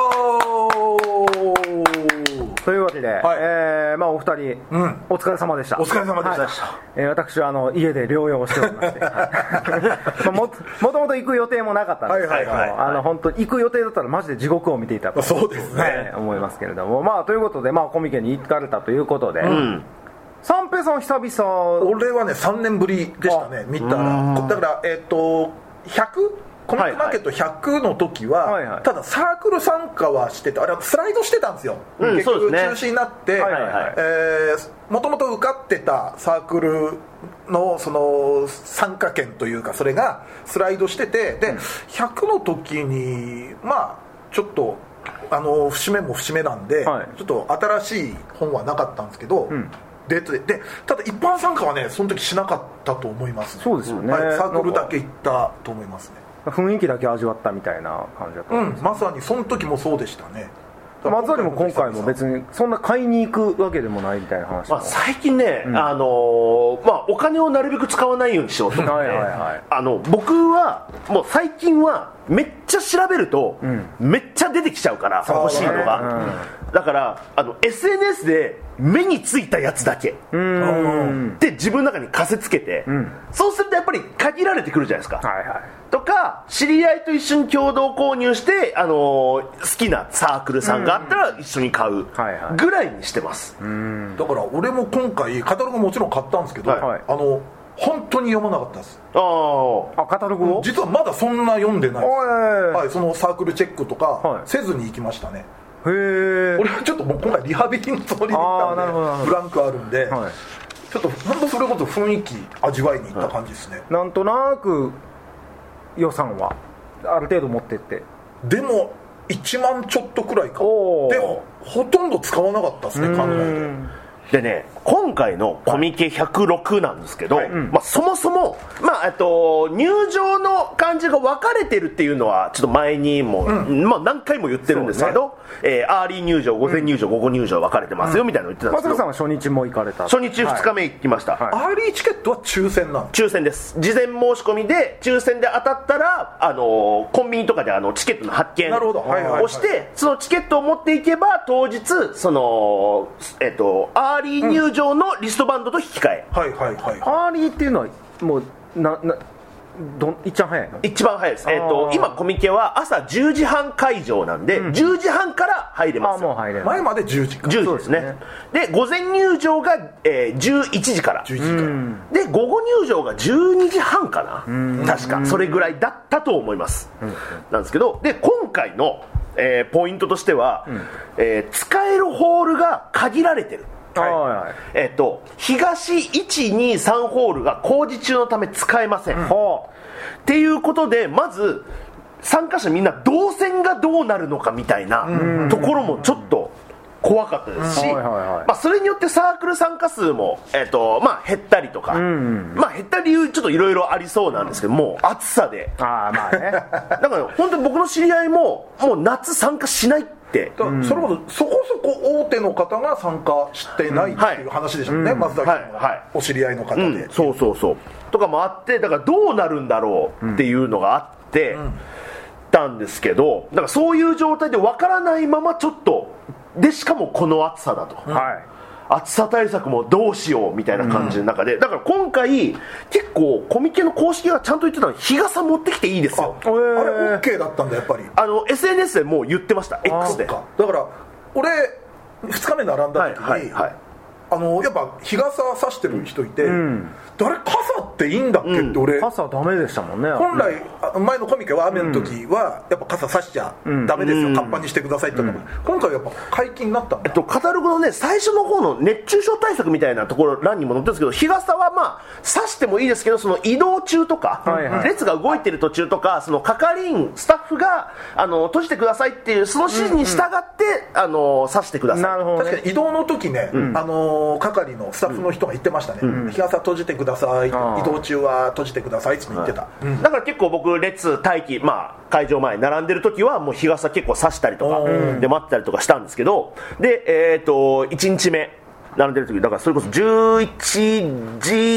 ーというわけで、はい、えーまあ、お二人、うん、お疲れ様でした。 お疲れ様でした、はい、 えー、私はあの家で療養をしておりましてまあ、も, もともと行く予定もなかったんですけど、はいはいはいはい、あの本当行く予定だったらマジで地獄を見ていたと、 そうですね、 思いますけれども、まあ、ということで、まあ、コミケに行かれたということで、うん、三平さん久々。 俺はねさんねんぶりでしたね、見たら。だからえっ、ー、とひゃくコミックマーケットひゃくの時は、はいはい、ただサークル参加はしてて、あれはスライドしてたんですよ、うん、結局中止になってもともと受かってたサークル の, その参加券というかそれがスライドしてて、で、うん、ひゃくの時にまあちょっとあの節目も節目なんで、はい、ちょっと新しい本はなかったんですけど、うん、で, で, でただ一般参加はねその時しなかったと思います。 そうですよね、 はい、サークルだけ行ったと思いますね。 雰囲気だけ味わったみたいな感じだったんです、 うん、まさにその時もそうでしたね。 松崎も今回も別にそんな買いに行くわけでもないみたいな話、 まあ、最近ね、うん、あのーまあ、お金をなるべく使わないようにしようと思ってはいはい、はい、あの僕はもう最近はめっちゃ調べると、うん、めっちゃ出てきちゃうから欲しいのが、うん、だからあの エスエヌエス で目についたやつだけで自分の中に仮説つけて、うん、そうするとやっぱり限られてくるじゃないですか、はいはい、とか知り合いと一緒に共同購入して、あのー、好きなサークルさんがあったら一緒に買うぐらいにしてます、 うん、だから俺も今回カタログもちろん買ったんですけど、はい、あの本当に読まなかったです。 ああカタログを実はまだそんな読んでないです、はい、そのサークルチェックとかせずに行きましたね。 へえ。 俺はちょっともう今回リハビリのつもりで行ったんでブランクあるんで、はい、ちょっと本当それこそ雰囲気味わいに行った感じですね、はい、 なんとなく予算はある程度持ってって。 でもいちまんちょっとくらいか。でもほとんど使わなかったですね、考えて。 でね、今回のコミケひゃくろくなんですけど、はいまあ、そもそも、まあ、と入場の感じが分かれてるっていうのはちょっと前にも、うんまあ、何回も言ってるんですけど、ねえー、アーリー入場、午前入場、うん、午後入場分かれてますよ、うん、みたいなの言ってたんですけど、 松田さんは初日も行かれた。 初日ふつかめ行きました、 はいはい、アーリーチケットは抽選なの？ 抽選です。事前申し込みで抽選で当たったら、あのコンビニとかであのチケットの発券をして、そのチケットを持っていけば当日その、えっと、アーリー入場のリストバンドと引き換え、 うん、はいはいはい、 アーリーっていうのはもうななど一番早いの？ 一番早いです、えー、と今コミケは朝じゅうじはん会場なんで、うん、じゅうじはんから入れます。 あもう入れる。 前までじゅうじかじゅうじですね。で午前入場が、えー、じゅういちじからじゅういちじから、うん、で午後入場がじゅうにじはんかな、うん、確かそれぐらいだったと思います、うん、なんですけど、で今回の、えー、ポイントとしては、うんえー、使えるホールが限られてる。はいはいえー、と東いちにさんホールが工事中のため使えません、うん、っていうことでまず参加者みんな動線がどうなるのかみたいなところもちょっと怖かったですし、まあ、それによってサークル参加数も、えーとまあ、減ったりとか、うんまあ、減った理由ちょっといろいろありそうなんですけども、暑さであ、まあね、 だから本当に僕の知り合いももう夏参加しないってだそれこそそこそこ大手の方が参加してないっていう話でしたもんね、うんはい、松崎さんのお知り合いの方で、はいうん、 そうそうそうとかもあって、だからどうなるんだろうっていうのがあって、うん、たんですけど、だからそういう状態で分からないままちょっとでしかもこの暑さだと、はい、暑さ対策もどうしようみたいな感じの中で、うん、だから今回結構コミケの公式がちゃんと言ってたのは日傘持ってきていいですよ。 あ, あれ OK だったんだやっぱり。 あの エスエヌエス でもう言ってました。 X でだから俺ふつかめ並んだ時に、はいはいはい、あのやっぱ日傘差してる人いて、うん、誰傘っていいんだっけって俺、うん、 傘ダメでしたもんね。 本来、うん、前のコミケは雨の時はやっぱ傘差しちゃダメですよ、うん、カッパにしてくださいって言ったのが、うん、今回はやっぱ解禁になったんだ、 えっと、カタログのね最初の方の熱中症対策みたいなところ欄にも載ってるんですけど、日傘はまあ差してもいいですけど、その移動中とか、はいはい、列が動いてる途中とか、その係員スタッフがあの閉じてくださいっていうその指示に従って、うんうん、あの差してください。 なるほどね。確かに移動の時ね、うん、あの係のスタッフの人が言ってましたね、うん、日傘閉じてください、移動中は閉じてくださいって言ってた、 うん、だから結構僕列待機、まあ、会場前に並んでる時はもう日傘結構差したりとかで待ってたりとかしたんですけど、で、えー、といちにちめ並んでる時だからそれこそじゅういちじ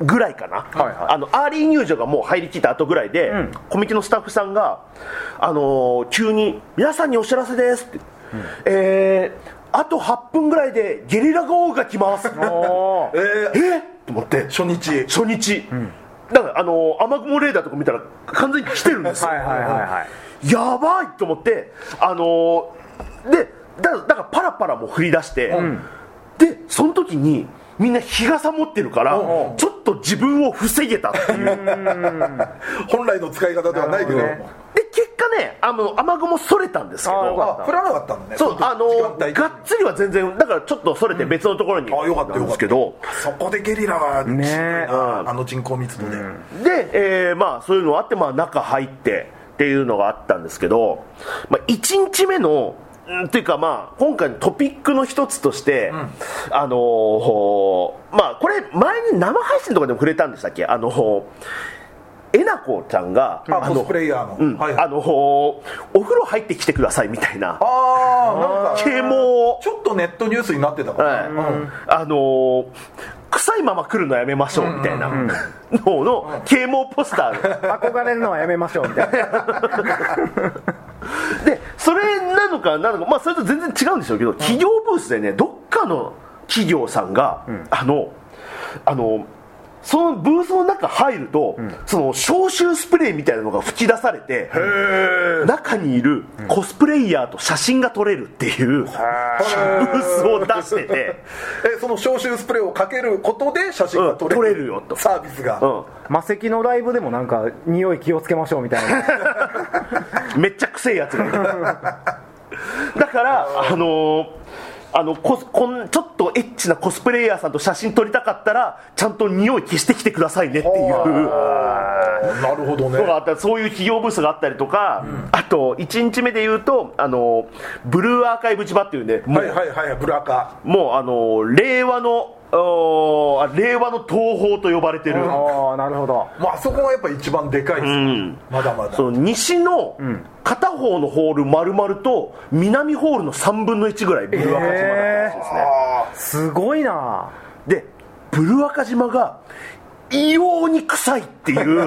ぐらいかな、はいはい、あのアーリー入場がもう入りきった後ぐらいで、うん、コミケのスタッフさんが、あのー、急に皆さんにお知らせですって、うん、えーあとはっぷんぐらいでゲリラ豪雨が来ますえー、えと思って初日初日、うん、だからあの雨雲レーダーとか見たら完全に来てるんですよはいはいはい、はい、やばいと思ってあので だ, だからパラパラも降り出して、うん、でその時にみんな日傘持ってるから、うんうん、ちょっと自分を防げたっていう本来の使い方ではないけど、ね、 で結果ねあの雨雲それたんですけどあ降らなかったのねそうあのがっつりは全然だからちょっとそれて別のところに、うん、 あよかったよかった、そこでゲリラはね、うん、あの人口密度で、うん、 で、えー、まあそういうのがあって、まあ、中入ってっていうのがあったんですけど、まあ、いちにちめのというかまあ今回のトピックの一つとして、うん、あのー、まあこれ前に生配信とかでも触れたんでしたっけあのーえなこちゃんがあのコスプレイヤーの、うんはいはい、あのお風呂入ってきてくださいみたいなあなんか啓蒙ちょっとネットニュースになってたから、はいうん、 あのー、臭いまま来るのやめましょうみたいなのの啓蒙ポスター憧れるのはやめましょうみたいなでそれなのかなのか、まあ、それと全然違うんでしょうけど、うん、企業ブースでねどっかの企業さんが、うん、あのあのそのブースの中入ると、うん、その消臭スプレーみたいなのが吹き出されて中にいるコスプレイヤーと写真が撮れるっていうブースを出しててえその消臭スプレーをかけることで写真が撮れる、 うん、撮れるよとサービスが、うん、 魔石のライブでもなんか匂い気をつけましょうみたいなめっちゃくせえやつがいるだからあのーあのここんちょっとエッチなコスプレイヤーさんと写真撮りたかったらちゃんと匂い消してきてくださいねっていうなるほどねのがあったそういう企業ブースがあったりとか、うん、あといちにちめで言うとあのブルーアーカイブ千葉っていうねもうはいはいはいブルーアーカもうあの令和の令和の東宝と呼ばれてるあなるほど、 まあ、あそこがやっぱ一番でかいです、うん、まだまだその西の片方のホール丸々と南ホールのさんぶんのいちぐらいブルーアカ島だったらしいですね、 えー、すごいなでブルーアカ島が異様に臭いっていう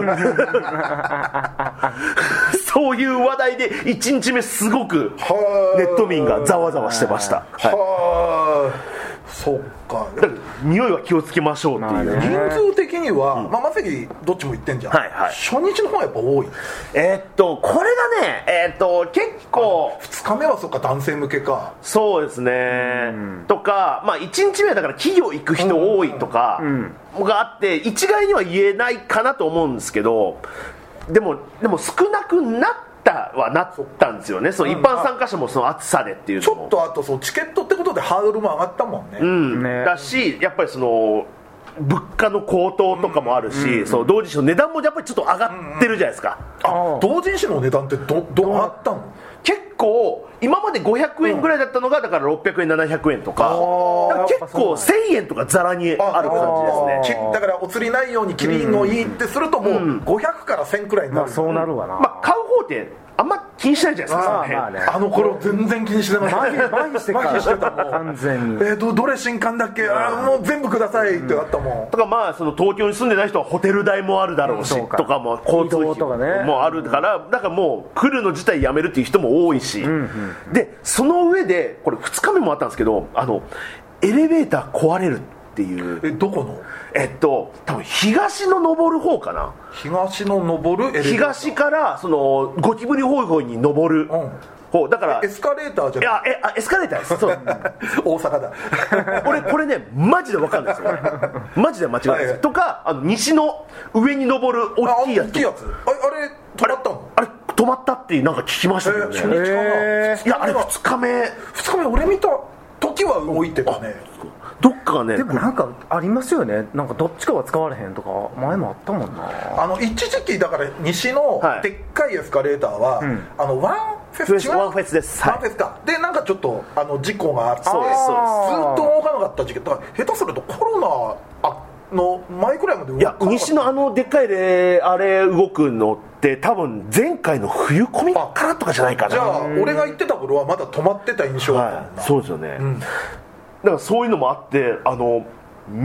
そういう話題でいちにちめすごくネット民がざわざわしてましたはいはそうかだから匂いは気をつけましょうっていう、 人数的には、うんまあ、まさきどっちも行ってんじゃん、はいはい、初日の方がやっぱ多いえー、っとこれがねえー、っと結構ふつかめはそっか男性向けかそうですね、うん、とか、まあ、いちにちめはだから企業行く人多いとかがあって一概には言えないかなと思うんですけどでもでも少なくなってはなったんですよねその一般参加者もその暑さでっていうのもちょっとあとそうチケットってことでハードルも上がったもんね、 うんねだしやっぱりその物価の高騰とかもあるし、うんうん、その同人誌の値段もやっぱりちょっと上がってるじゃないですか、 うんうん、あ同人誌の値段ってどどう上がったの結構今までごひゃくえんぐらいだったのがだからろっぴゃくえんななひゃくえんとか、うん、結構せんえんとかザラにある感じですねだからお釣りないようにキリンをいいってするともうごひゃくからせんくらいになる、 まあ、そうなるわな、 まあ、買う方ってあんま気にしないじゃないですか、 まあまあね、あの頃全然気にしてましたね麻痺してた麻痺してたもん完全にえー、ど, どれ新刊だっけあもう全部くださいってあったもん、 うん、とかまあその東京に住んでない人はホテル代もあるだろうし、うん、とかも交通費もあるから、ね、だからもう来るの自体やめるっていう人も多いし、うんうんうん、でその上でこれふつかめもあったんですけどあのエレベーター壊れるっていうえどこのえっと多分東の登る方かな東の登るエレベーター東からそのゴキブリホイホイに登る、うんほうだからエスカレーターじゃないいやえあエスカレーターですそう大阪だ俺これねマジで分かんないですよマジで間違いないです、はい、とかあの西の上に登る大きいやつ大きいやつああれ止まったのあれ止まったってなんか聞きましたけどね、 えー、初日かな、えー、いやあれふつかめふつかめ俺見た時は動いてたねどっかがねでもなんかありますよねなんかどっちかは使われへんとか前もあったもんなあの一時期だから西のでっかいエスカレーターは、はい、あのワンフェスワンフェスですワンフェスかでなんかちょっとあの事故があってそうですそうですずっと動かなかった時期だから下手するとコロナあの前くらいまで動かなかったいや西のあのでっかいであれ動くのって多分前回の冬込みからとかじゃないかなじゃあ俺が行ってた頃はまだ止まってた印象だったもんな、 はい、そうですよね、うんだからそういうのもあってあのめっ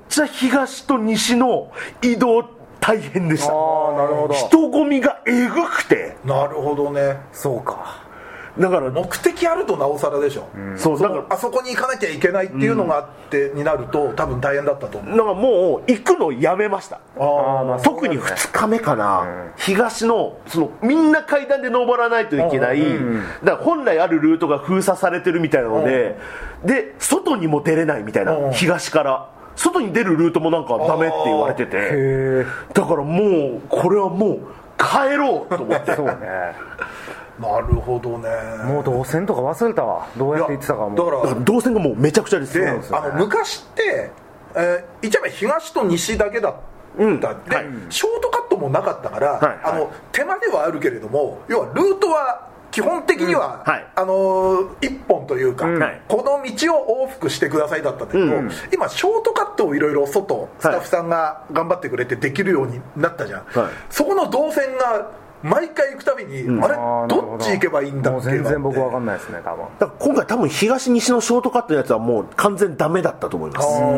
ちゃ東と西の移動大変でした。 ああ、なるほど。 人混みがえぐくて。 なるほどね。 そうか。 だから目的あるとなおさらでしょ、うん、そうだからあそこに行かなきゃいけないっていうのがあってになると、うん、多分大変だったと思う。 だからもう行くのやめました。あ、まあ、特にふつかめかな、うん、東 の, そのみんな階段で登らないといけない、うん、だから本来あるルートが封鎖されてるみたいなので、うん、で外にも出れないみたいな、うん、東から外に出るルートもなんかダメって言われてて、だからもうこれはもう帰ろうと思ってそうねなるほどね。 もう動線とか忘れたわ、どうやって行ってたかも。 だから動線がもうめちゃくちゃですよ。 で、あの昔って、えー、言っちゃえば東と西だけだった、うん、で、はい、ショートカットもなかったから、はい、あの手間ではあるけれども、要はルートは基本的には、うん、はい、あのー、一本というか、うん、この道を往復してくださいだったんだけど、うん、今ショートカットをいろいろ外スタッフさんが頑張ってくれてできるようになったじゃん、はい、そこの動線が毎回行くたびに、うん、あれどっち行けばいいんだっけ。もう全然僕分かんないですね多分。 だから今回多分東西のショートカットのやつはもう完全ダメだったと思います。うん、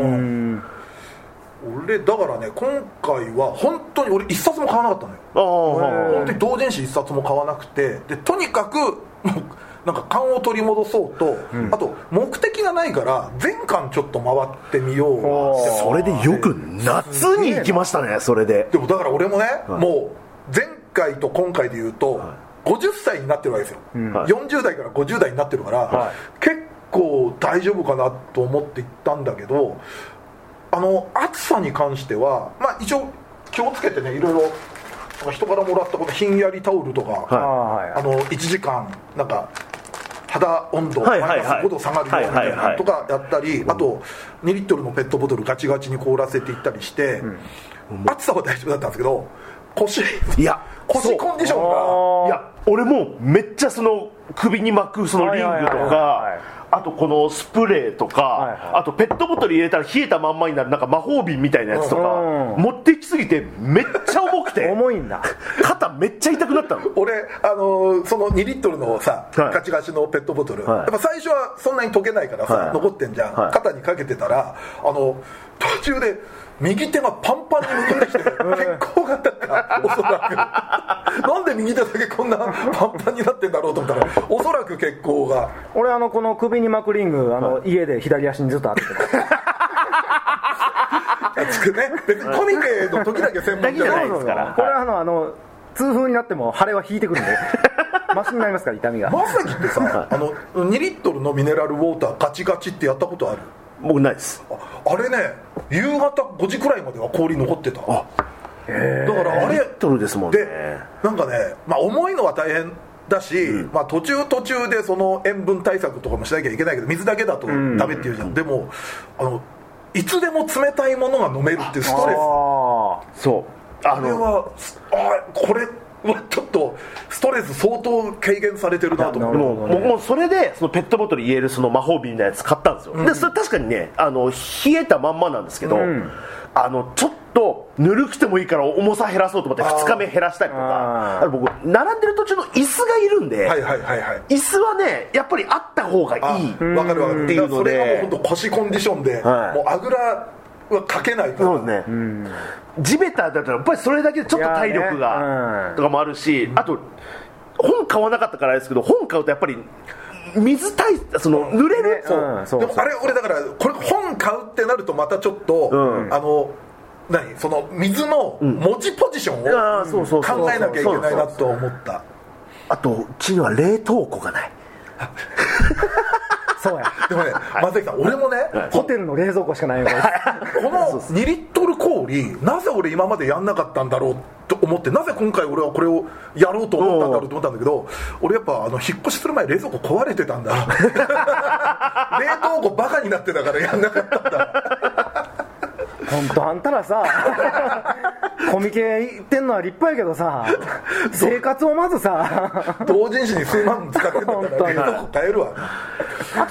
俺だからね今回は本当に俺一冊も買わなかったのよ。あ本当に同人誌一冊も買わなくて、でとにかくなんか勘を取り戻そうと、うん、あと目的がないから全巻ちょっと回ってみよう。 それでよく夏に行きましたね。それででもだから俺もね、はい、もう前回と今回で言うと、はい、ごじゅっさいになってるわけですよ、はい、よんじゅう代からごじゅう代になってるから、はい、結構大丈夫かなと思って行ったんだけど、あの暑さに関しては、まあ、一応気をつけてね、いろいろ人からもらったこのひんやりタオルとか、はい、あのいちじかんなんか肌温度マイナスごど下がるようみたいなとかやったり、あとにリットルのペットボトルガチガチに凍らせていったりして、うん、暑さは大丈夫だったんですけど、腰いや腰コンディションが、 いや俺もめっちゃその首に巻くそのリングとか、あとこのスプレーとか、はいはい、あとペットボトル入れたら冷えたまんまになるなんか魔法瓶みたいなやつとか、うん、持ってきすぎてめっちゃ重くて重いんだ。 肩めっちゃ痛くなったの。 俺あのー、そのにリットルのさ、はい、ガチガチのペットボトル、はい、やっぱ最初はそんなに溶けないからさ、はい、残ってんじゃん、はい、肩にかけてたらあの途中で右手がパンパンにむくんできて血行があったかおそらくなんで右手だけこんなパンパンになってんだろうと思ったら、おそらく血行が。 俺あのこの首に巻くリングあの、はい、家で左足にずっと当ててますつくね、別にコミケの時だけ専門じゃないですから。 これはあのあの痛風になっても腫れは引いてくるんでマシになりますから痛みが。 まさきってさあのにリットルのミネラルウォーターガチガチってやったことある？ 僕ないです。 あ, あれね夕方ごじくらいまでは氷残ってた。あだからあれトルですもんね。 でなんかね、まあ、重いのは大変だし、うんまあ、途中途中でその塩分対策とかもしなきゃいけないけど水だけだとダメっていうじゃん、うん、でもあのいつでも冷たいものが飲めるっていうストレス。あそうあれはあこれちょっとストレス相当軽減されてるなと思って、 もう、もうそれでそのペットボトル入れるその魔法瓶のやつ買ったんですよ、うん、でそれ確かにねあの冷えたまんまなんですけど、うん、あのちょっとぬるくてもいいから重さ減らそうと思ってふつかめ減らしたりとか、あ僕並んでる途中の椅子がいるんで、はいはいはいはい、椅子はねやっぱりあった方がいい。 わかるわかるっていうので、それがもう本当腰コンディションで、はい、もうあぐらはかけないから。 そうですね、うん、地べただったらやっぱりそれだけでちょっと体力が、ねうん、とかもあるし、あと本買わなかったからですけど、本買うとやっぱり水対その濡れる、 うんうん、そうでもあれ俺だからこれ本買うってなるとまたちょっと、うん、あの何その水の持ちポジションを考えなきゃいけないなと思った。 あとうちには冷凍庫がないそうやでもね、松崎さん俺もね、 はい、ホテルの冷蔵庫しかないよこのにリットル氷なぜ俺今までやんなかったんだろうと思って、なぜ今回俺はこれをやろうと思ったんだろうと思ったんだけど、俺やっぱあの引っ越しする前冷蔵庫壊れてたんだ冷凍庫バカになってたからやんなかったんだ本当あんたらさコミケ行ってんのは立派やけどさ生活をまずさ同人誌に数万使ってんだったら冷凍庫買えるわ。 あとこれ多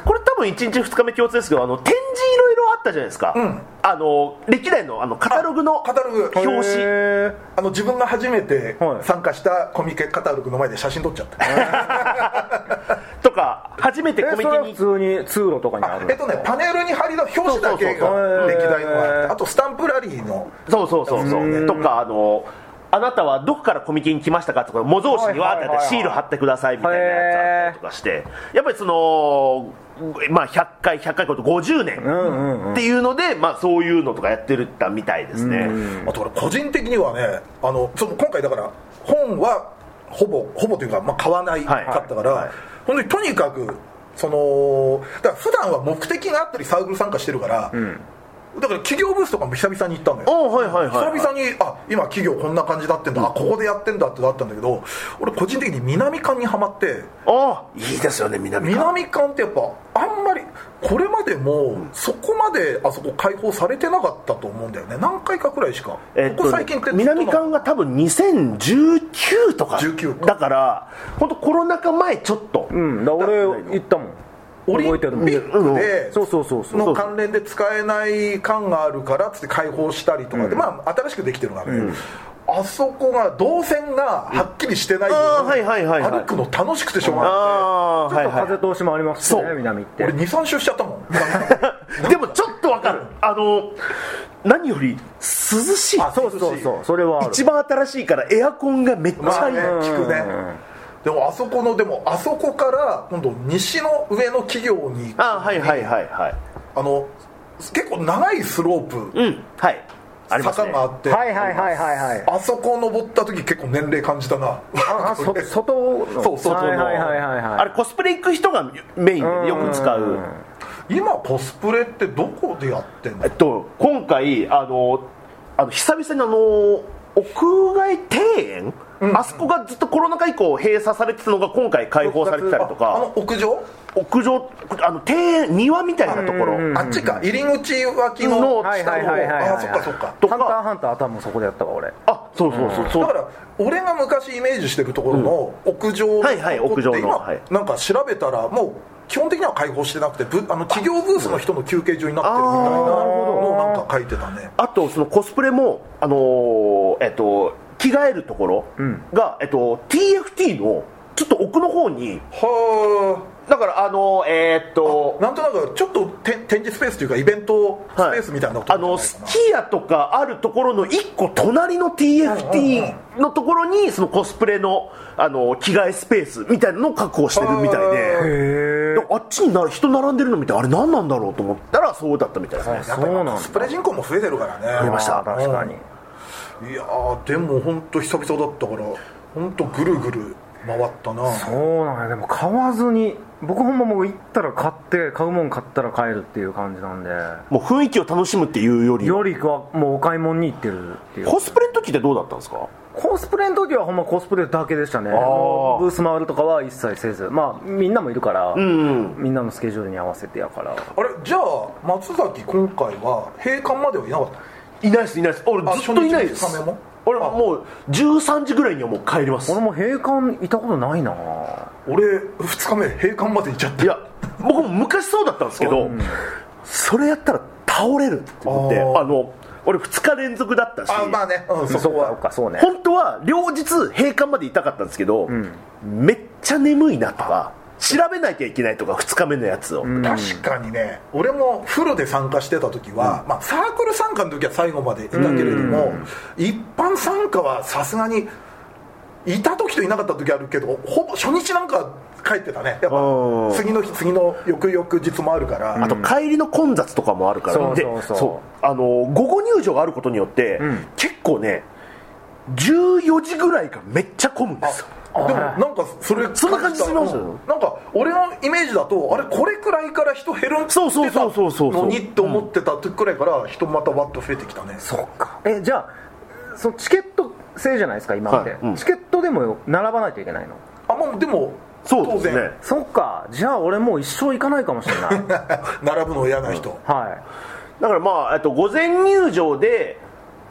分いちにちふつかめ共通ですけど、あの展示いろいろあったじゃないですか、うん、あの歴代 の, あのカタログのカタログ表紙、 あの自分が初めて参加したコミケカタログの前で写真撮っちゃったとか初めてコミケに普通に通路とかにあるえっとねパネルに貼りの表紙だけが歴代のがあって、あとスタンプラリーのそうそうそうそう、ね、とかあのあなたはどこからコミケに来ましたかとか模造紙にわーってシール貼ってくださいみたいなやつあったりとかして、やっぱりそのまあひゃっかいひゃっかいことごじゅうねんっていうので、まあそういうのとかやってるったみたいですね。 あと俺個人的にはね、あのその今回だから本はほぼほぼというか、まあ、買わないかったから、はいはい、本当にとにかくそのだから普段は目的があったりサークル参加してるから、うん、だから企業ブースとかも久々に行ったんだよ、 はいはいはいはい、 久々にあ今企業こんな感じだってんだ、うん、あここでやってんだってなったんだけど、俺個人的に南館にハマって、 あいいですよね南館。 南館ってやっぱあんまりこれまでもそこまであそこ開放されてなかったと思うんだよね。何回かくらいしか、 えっと、ここ最近って南館が多分にせんじゅうきゅうとかじゅうきゅうかだから本当コロナ禍前ちょっと、 うん、だ俺行ったもん。 オリンピックでそうそうそうそうの関連で使えない感があるからっつって開放したりとかで、うん、まあ新しくできてるわけで、うん、あそこが動線がはっきりしてない分、うんはいはいはいはい、歩くの楽しくてしょうがなくて、 ちょっと風通しもありますね、南って俺 にさん周しちゃったもんでもちょっとわかる、あの何より涼しい。 あそうそうそうそれはある。 一番新しいからエアコンがめっちゃいい、 まあね、効くね。でもあそこのでもあそこから今度西の上の企業にあはいはいはいはいあの結構長いスロープ、 うんはい坂があって、 はいはいはいはいはい、 あそこ登った時結構年齢感じたな。 あそ外のそう外の、はいはいはいはい、あれコスプレ行く人がメインでよく使う。 今コスプレってどこでやってんの？ えっと今回あのあの久々にあの屋外庭園、うん、あそこがずっとコロナ禍以降閉鎖されてたのが今回開放されてたりとか、 あ, あの屋上屋上あの庭園庭みたいなところ、 あっちか入り口脇の下の、 はいはいはいはい、 あそっかそっかとかハンターハンター頭もそこでやったわ俺。 あそうそうそう、うん、そうだから俺が昔イメージしてるところの屋上の、うん、 はいはい屋上の今、 はい、なんか調べたらもう基本的には開放してなくて、あの企業ブースの人の休憩所になってるみたいなのをなんか書いてたね。 あとそのコスプレもあのー、えっと着替えるところが、うんえっと、ティーエフティー のちょっと奥の方に、はだからあのえー、っとなんとなくちょっと展示スペースというかイベントスペースみたいなこと、 はい、あのスキヤとかあるところのいっこ隣の ティーエフティー のところにそのコスプレ の, あの着替えスペースみたいなのを確保してるみたいで、へあっちにな人並んでるの見てあれ何なんだろうと思ったらそうだったみたいですね。 やっぱりコスプレ人口も増えてるからね。 増えました。 確かに。 いやでも本当久々だったから本当ぐるぐる回ったな。 そうなんや。でも買わずに僕ほんまもう行ったら買って買うもん買ったら帰るっていう感じなんで、 もう雰囲気を楽しむっていうよりよりはもうお買い物に行ってるっていう。 コスプレの時ってどうだったんですか？ コスプレの時はほんまコスプレだけでしたね。もうブース回るとかは一切せず、まあみんなもいるから、うんうん、みんなのスケジュールに合わせてやから。 あれじゃあ松崎今回は閉館まではいなかった？ いないですいないです。俺ずっといないです。俺はもうじゅうさんじぐらいにはもう帰ります。 俺も閉館いたことないな。 俺ふつかめ閉館まで行っちゃった。 いや僕も昔そうだったんですけど、うん、それやったら倒れるって思ってあの俺ふつか連続だったし、 あまあね、うん、そこはそうね。本当は両日閉館までいたかったんですけど、うん、めっちゃ眠いなとか調べなきゃいけないとかふつかめのやつを、うん、 確かにね。俺もフルで参加してた時は、うんまあ、サークル参加の時は最後までいたけれども、うん、一般参加はさすがにいた時といなかった時あるけど、ほぼ初日なんか帰ってたね。やっぱ次の日次の翌々日もあるから、うん、 あと帰りの混雑とかもあるから、 そうそうそう、 そうあの午後入場があることによって、うん、結構ねじゅうよじぐらいがめっちゃ混むんですよ。 でもなんかそれそんな感じしますよ。 なんか俺のイメージだとあれこれくらいから人減るってたのにって思ってた時くらいから人またわっと増えてきたね。 そうか。えじゃあそのチケット制じゃないですか今って、はいうん、チケットでも並ばないといけないの？ あもうでもそうですね。 そっか。じゃあ俺もう一生行かないかもしれない並ぶの嫌な人、 うん、はい。 だからまあ、えっと、午前入場で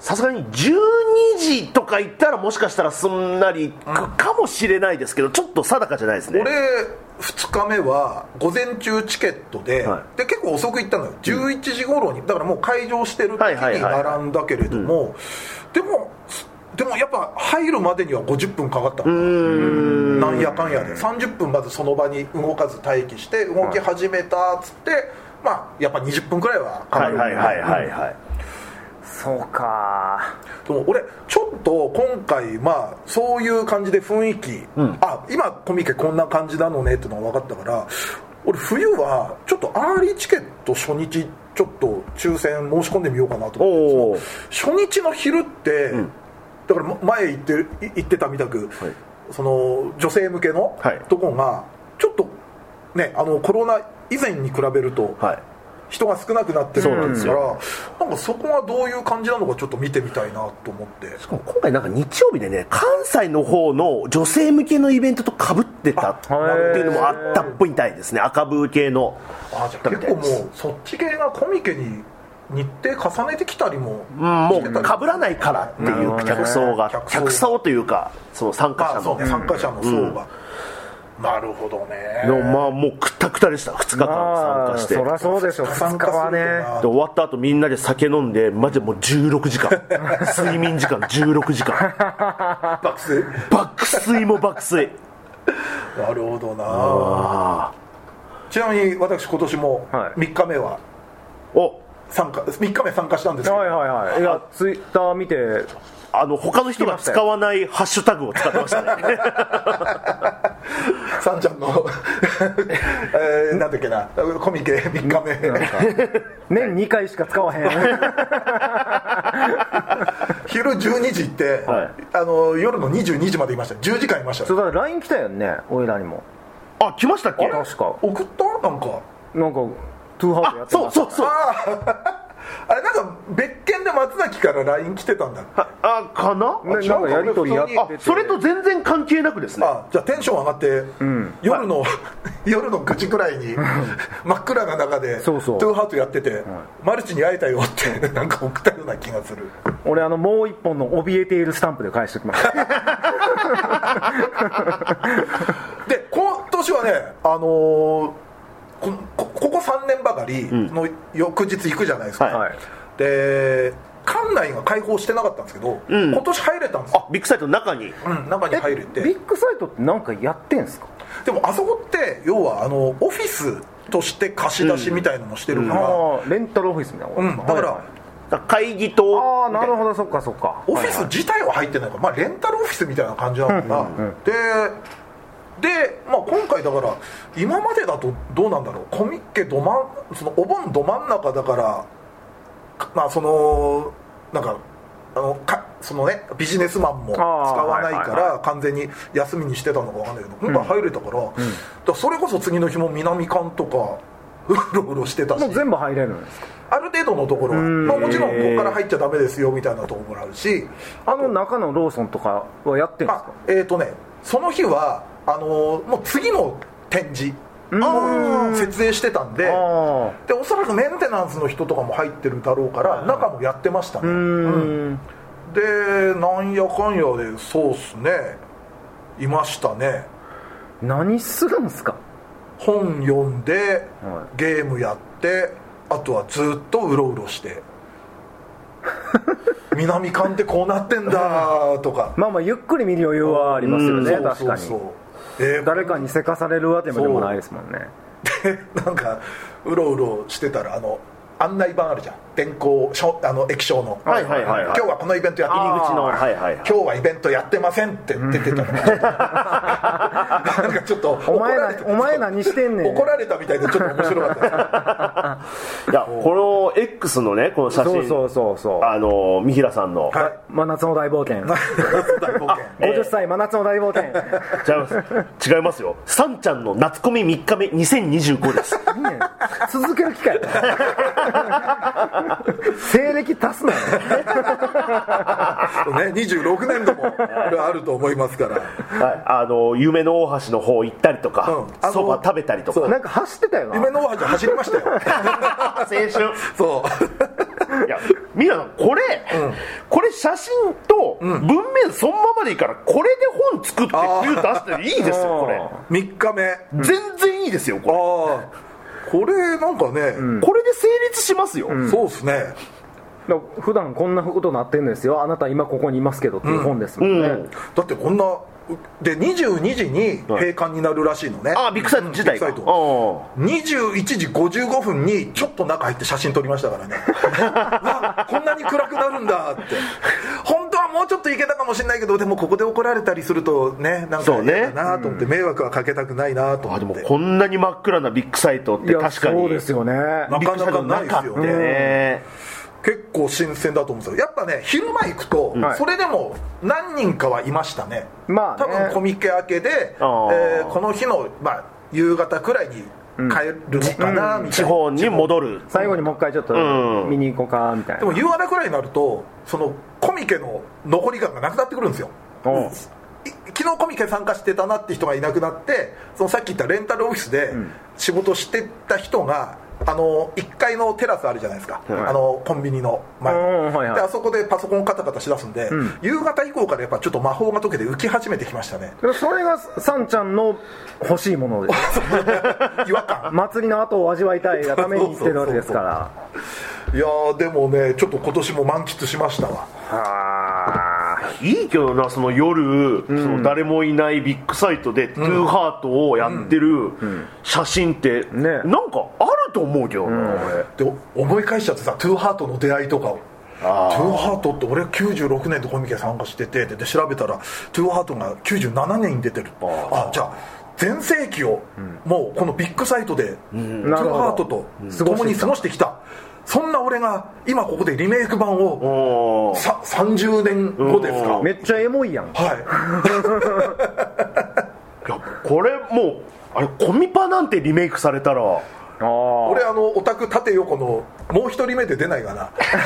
さすがにじゅうにじとか行ったらもしかしたらすんなり行くかもしれないですけど、ちょっと定かじゃないですね。 俺ふつかめは午前中チケットで、はい、で結構遅く行ったのよ。じゅういちじ頃にだからもう開場してる時に並んだけれども、でもでもやっぱ入るまでにはごじゅっぷんかかったの。なんやかんやでさんじゅっぷんまずその場に動かず待機して動き始めたっつって、はい、まあやっぱにじゅっぷんくらいはかかる。 はいはいはいはい、 そうか。 でも俺ちょっと今回まあそういう感じで雰囲気、うん、あ今コミケこんな感じなのねっていうのが分かったから、俺冬はちょっとアーリーチケット初日ちょっと抽選申し込んでみようかなと思って。初日の昼って、うん、だから前言って言ってたみたく、はい、その女性向けのとこがちょっとね、あのコロナ以前に比べると、はい、人が少なくなってるんですから、なんかそこはどういう感じなのかちょっと見てみたいなと思って。 しかも今回なんか日曜日でね、関西の方の女性向けのイベントと被ってたっていうのもあったっぽいみたいですね。赤ブー系の。 あ、じゃあ結構もうそっち系がコミケに日程重ねてきたりも、 うん、もう被らないからっていう客層が、客層というかその参加者の、 そうね、参加者の層が、うん、なるほどね。 のまあもうくったくたでした。ふつかかん参加して。 そりゃそうでしょ。ふつかはね。 で終わった後みんなで酒飲んでマジでもうじゅうろくじかん睡眠時間じゅうろくじかん爆睡爆睡も爆睡。 なるほどな。ちなみに私今年もみっかめは、はい、お参加みっかめ参加したんですけど、 はいはいはい、いやツイッター見てあの他の人が使わないハッシュタグを使ってましたね。 さんちゃんの、えー、なんだっけな、コミケみっかめ年にかいしか使わへん。 昼じゅうにじ行って、はい、あの夜のにじゅうにじまでいました。じゅうじかんいました。 そうだから ライン 来たよね、俺らにも。 あ、来ましたっけ。 確か送った？なんかなんかトゥーハートやってました。 そうそうそう。 あれなんか別件で松崎から ライン 来てたんだっけ。 あ、かな。 なんかやり取りやってて、 あ、それと全然関係なくですね。 あ、じゃあテンション上がって、うん、夜の、はい、夜のくじくらいに真っ暗な中でそうそうトゥーハートやってて、はい、マルチに会えたよってなんか送ったような気がする。 俺あのもう一本の怯えているスタンプで返しておきました。 で今年はね、あのーこ, こ, ここさんねんばかりの翌日行くじゃないですか、うん、はい、で館内が開放してなかったんですけど、うん、今年入れたんですよ。 あ、ビッグサイトの中に、 うん、中に入れて。 ビッグサイトって何かやってんすか。 でもあそこって要はあのオフィスとして貸し出しみたいなのしてるから、うんうん、レンタルオフィスみたいな、 うん、だから、はいはい、会議棟。 ああ、なるほど、そっかそっか。 オフィス自体は入ってないから、まあ、レンタルオフィスみたいな感じなのかな、うんうんうん、でで、まあ、今回だから今までだとどうなんだろう、コミケど真んそのお盆ど真ん中だから、まあそのなんかあのかそのねビジネスマンも使わないから完全に休みにしてたのか分かんないけど、今回入れたから、うん、だからそれこそ次の日も南館とかうろうろしてたし。 もう全部入れるんですか。 ある程度のところは、まあ、もちろんここから入っちゃダメですよみたいなところもあるし、 あの中のローソンとかはやってるんですか。 えーとね、その日はあのー、もう次の展示を設営してたんで、でおそらくメンテナンスの人とかも入ってるだろうから中もやってましたね。うん、でなんやかんやでそうっすね、いましたね。 何するんすか。 本読んでゲームやって、あとはずっとうろうろして南館ってこうなってんだとか。 まあまあゆっくり見る余裕はありますよね、確かに。そうそうそう、えー、誰かにせかされるわけでもないですもんね。 でなんかうろうろしてたらあの案内板あるじゃん、電光あの液晶の、はいはいはいはい、今日はこのイベントやって入り口の、はいはいはい、 今日はイベントやってませんって出てたの。なんかちょっとお前なお前何してんねん、 怒られたみたいでちょっと面白かったいやこの X のねこの写真、 そうそうそうそう、 あの三平さんの、 はい、真夏の大冒険ごじゅっさい真夏の大冒険違います違いますよ、さんちゃんの夏コミみっかめにせんにじゅうごです。 いいね、続ける機会西暦足すなよね、にじゅうろくねん度もあると思いますから、 はい、あの夢の大橋の方行ったりとか、そば、うん、食べたりとか、 なんか走ってたよな。 夢の大橋走りましたよ。 青春。 そういや皆さんこれ、うん、これ写真と文面そのままでいいからこれで本作って冬出していいですよこれみっかめ、 うん、全然いいですよこれこれなんかね、 うん、これで成立しますよ、 うん、そうですね普段こんなことになってるんですよあなた今ここにいますけどっていう本ですもんね、うんうん、 だってこんなでにじゅうにじに閉館になるらしいのね、 ああビッグサイト自体がにじゅういちじごじゅうごふんにちょっと中入って写真撮りましたからねわこんなに暗くなるんだって本当はもうちょっといけたかもしれないけどでもここで怒られたりするとねなんか嫌だなと思って、ね、迷惑はかけたくないなと思って、 あでもこんなに真っ暗なビッグサイトって確かにそうですよねなかなかないですよね、結構新鮮だと思うんですよやっぱね昼間行くと、はい、それでも何人かはいましたね、まあね、多分コミケ明けで、えー、この日の、まあ、夕方くらいに帰るのかな、うん、みたいな地方に戻る最後にもう一回ちょっと見に行こうかみたいな、 でも夕方くらいになるとそのコミケの残り感がなくなってくるんですよ、うん、昨日コミケ参加してたなって人がいなくなってそのさっき言ったレンタルオフィスで仕事してた人があのいっかいのテラスあるじゃないですか、はい、あのコンビニの前、はいはい、であそこでパソコンカタカタしだすんで、うん、夕方以降からやっぱちょっと魔法が解けて浮き始めてきましたね。 それがサンちゃんの欲しいものです違和感祭りの後を味わいたいがために言ってるわけですからいやでもねちょっと今年も満喫しましたわ。 いいけどなその夜、うん、その誰もいないビッグサイトで、うん、トゥーハートをやってる写真って、うん、ね、なんかあると思うけどな、うん、 で思い返しちゃってさトゥーハートの出会いとかをトゥーハートって俺きゅうじゅうろくねんとコミケ参加しててでで調べたらトゥーハートがきゅうじゅうななねんに出てる。ああじゃあ全盛期をもうこのビッグサイトでトゥーハートと共に過ごしてきた、そんな俺が今ここでリメイク版をささんじゅうねんごですか。 めっちゃエモいやん。 はいいやこれもうあれコミパなんてリメイクされたらあ俺あのオタク縦横のもう一人目で出ないかな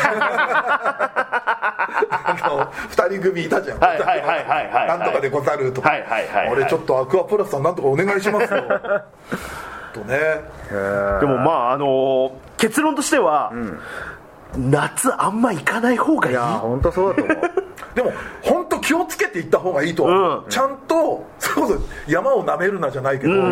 あのふたり組いたじゃん、 はいはいはいはいはい、 なんとかでござるとか、はいはいはいはい、俺ちょっとアクアプラスさんなんとかお願いしますよとね。 でもまああのー、結論としては、うん、夏あんま行かない方がいい。いや本当そうだと思うでも本当気をつけていった方がいいと、うん、ちゃんとそうそう山を舐めるなじゃないけど、うん、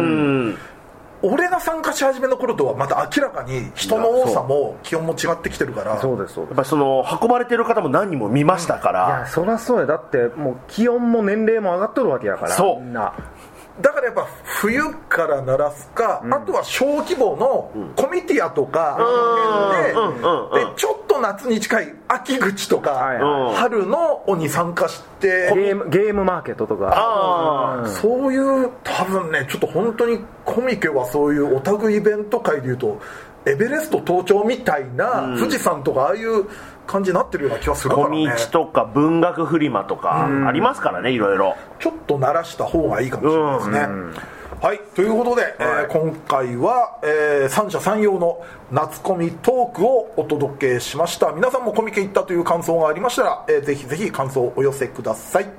俺が参加し始めの頃とはまた明らかに人の多さも気温も違ってきてるから。 そうですそうです。 やっぱりその運ばれてる方も何人も見ましたから、うん、いやそりゃそうや。だってもう気温も年齢も上がっとるわけやから。 そうみんなだからやっぱ冬から鳴らすか、うん、あとは小規模のコミティアとか、うん、で, でちょっと夏に近い秋口とか、うん、春のに参加してゲーム、ゲームマーケットとかあ、うん、そういう多分ねちょっと本当にコミケはそういうオタクイベント界でいうとエベレスト登頂みたいな、うん、富士山とかああいう感じになってるような気がするからね。 小道とか文学フリマとかありますからね、いろいろちょっと鳴らした方がいいかもしれないですね、うん、はいということで、はい、えー、今回は、えー、三者三様の夏コミトークをお届けしました。皆さんもコミケ行ったという感想がありましたら、えー、ぜひぜひ感想をお寄せください。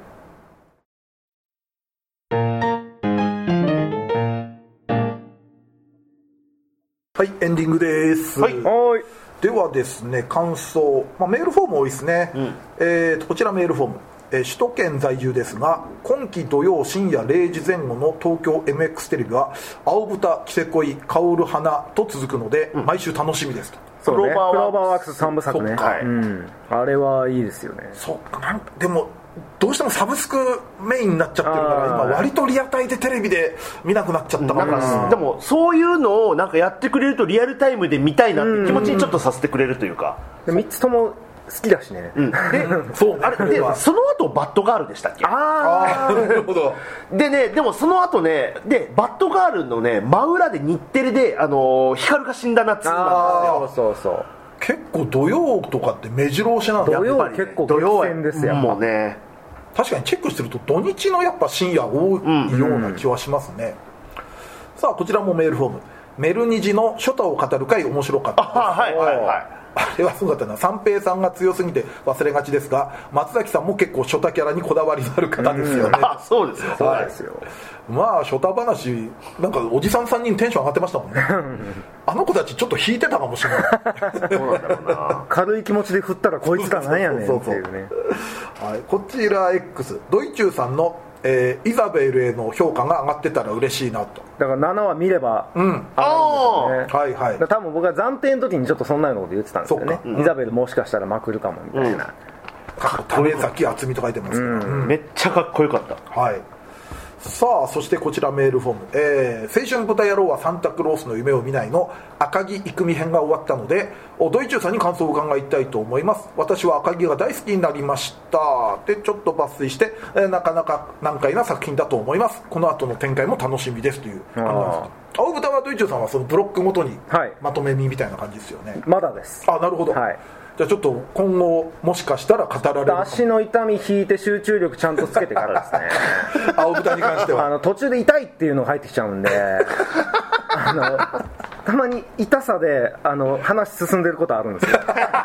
はいエンディングです。 はいはいではですね感想、まあ、メールフォーム多いですね、うん、えー、とこちらメールフォーム、えー、首都圏在住ですが今期土曜深夜れいじぜん後の東京 エムエックス テレビは青豚キセコイ香る花と続くので、うん、毎週楽しみですと。 そうね、クローバーワークスさんぶさくね、はい、うん、あれはいいですよね。 そうかなんでもどうしてもサブスクメインになっちゃってるから今割とリアタイでテレビで見なくなっちゃったから、 でもそういうのをなんかやってくれるとリアルタイムで見たいなって気持ちにちょっとさせてくれるというか、 みっつとも好きだしね、うん、でそうあれでその後バッドガールでしたっけ。 ああなるほど。 でねでもその後ねでバッドガールのね真裏で日テレであの光が死んだ夏なんですよ。 そうそうそう結構土曜とかって目白押しなんだ。 土曜結構激戦ですよ。 もうね確かにチェックしてると土日のやっぱ深夜多いような気はしますね、うん、さあこちらもメールフォームメルニジの初太を語る会面白かったです。 あ、はいはいはい、 あれはすごかったな。三平さんが強すぎて忘れがちですが、松崎さんも結構ショタキャラにこだわりのある方ですよね。 あ、そうですよ、 はい、そうですよ。まあショタ話なんかおじさんさんにんテンション上がってましたもんね。あの子たちちょっと引いてたかもしれない。 そうなんだろうな。軽い気持ちで振ったらこいつらなんやねんっていうね。 はい、こちら X ドイチューさんの、えー、イザベルへの評価が上がってたら嬉しいなと。 だからななわ見ればうん、 上がるんですよね。 はいはい。 多分僕は暫定の時にちょっとそんなようなこと言ってたんですよね、うん、イザベルもしかしたらまくるかもみたいな、 うん、かっこいい崎厚みと書いてますけど、うんうん、めっちゃかっこよかった。 はい。さあそしてこちらメールフォーム、えー、青春豚野郎はサンタクロースの夢を見ないの赤木郁美編が終わったのでドイチューさんに感想を伺いたいと思います。私は赤木が大好きになりましたでちょっと抜粋して、えー、なかなか難解な作品だと思います。この後の展開も楽しみですという。あ青豚はドイチューさんはそのブロックごとにまとめ見みたいな感じですよね、はい、 まだです。 あ、なるほど、はい、じゃあちょっと今後もしかしたら語られるかも。 足の痛み引いて集中力ちゃんとつけてからですね。 青豚に関してはあの途中で痛いっていうのが入ってきちゃうんであのたまに痛さであの話進んでることあるんですよ。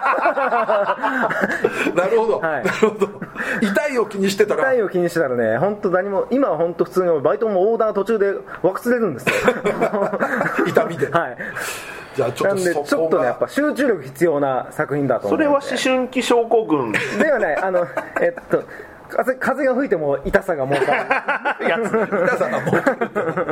なるほど、はい、なるほど。痛いを気にしてたら痛いを気にしてたらね、本当何も今は本当普通にバイトもオーダー途中で分かれるんですよ。 痛みで。 はい。 じゃあちょっとなんでちょっとねやっぱ集中力必要な作品だと思う。 それは思春期症候群ではない。あのえっと風, 風が吹いても痛さが儲かるやつ。 痛さが儲かる。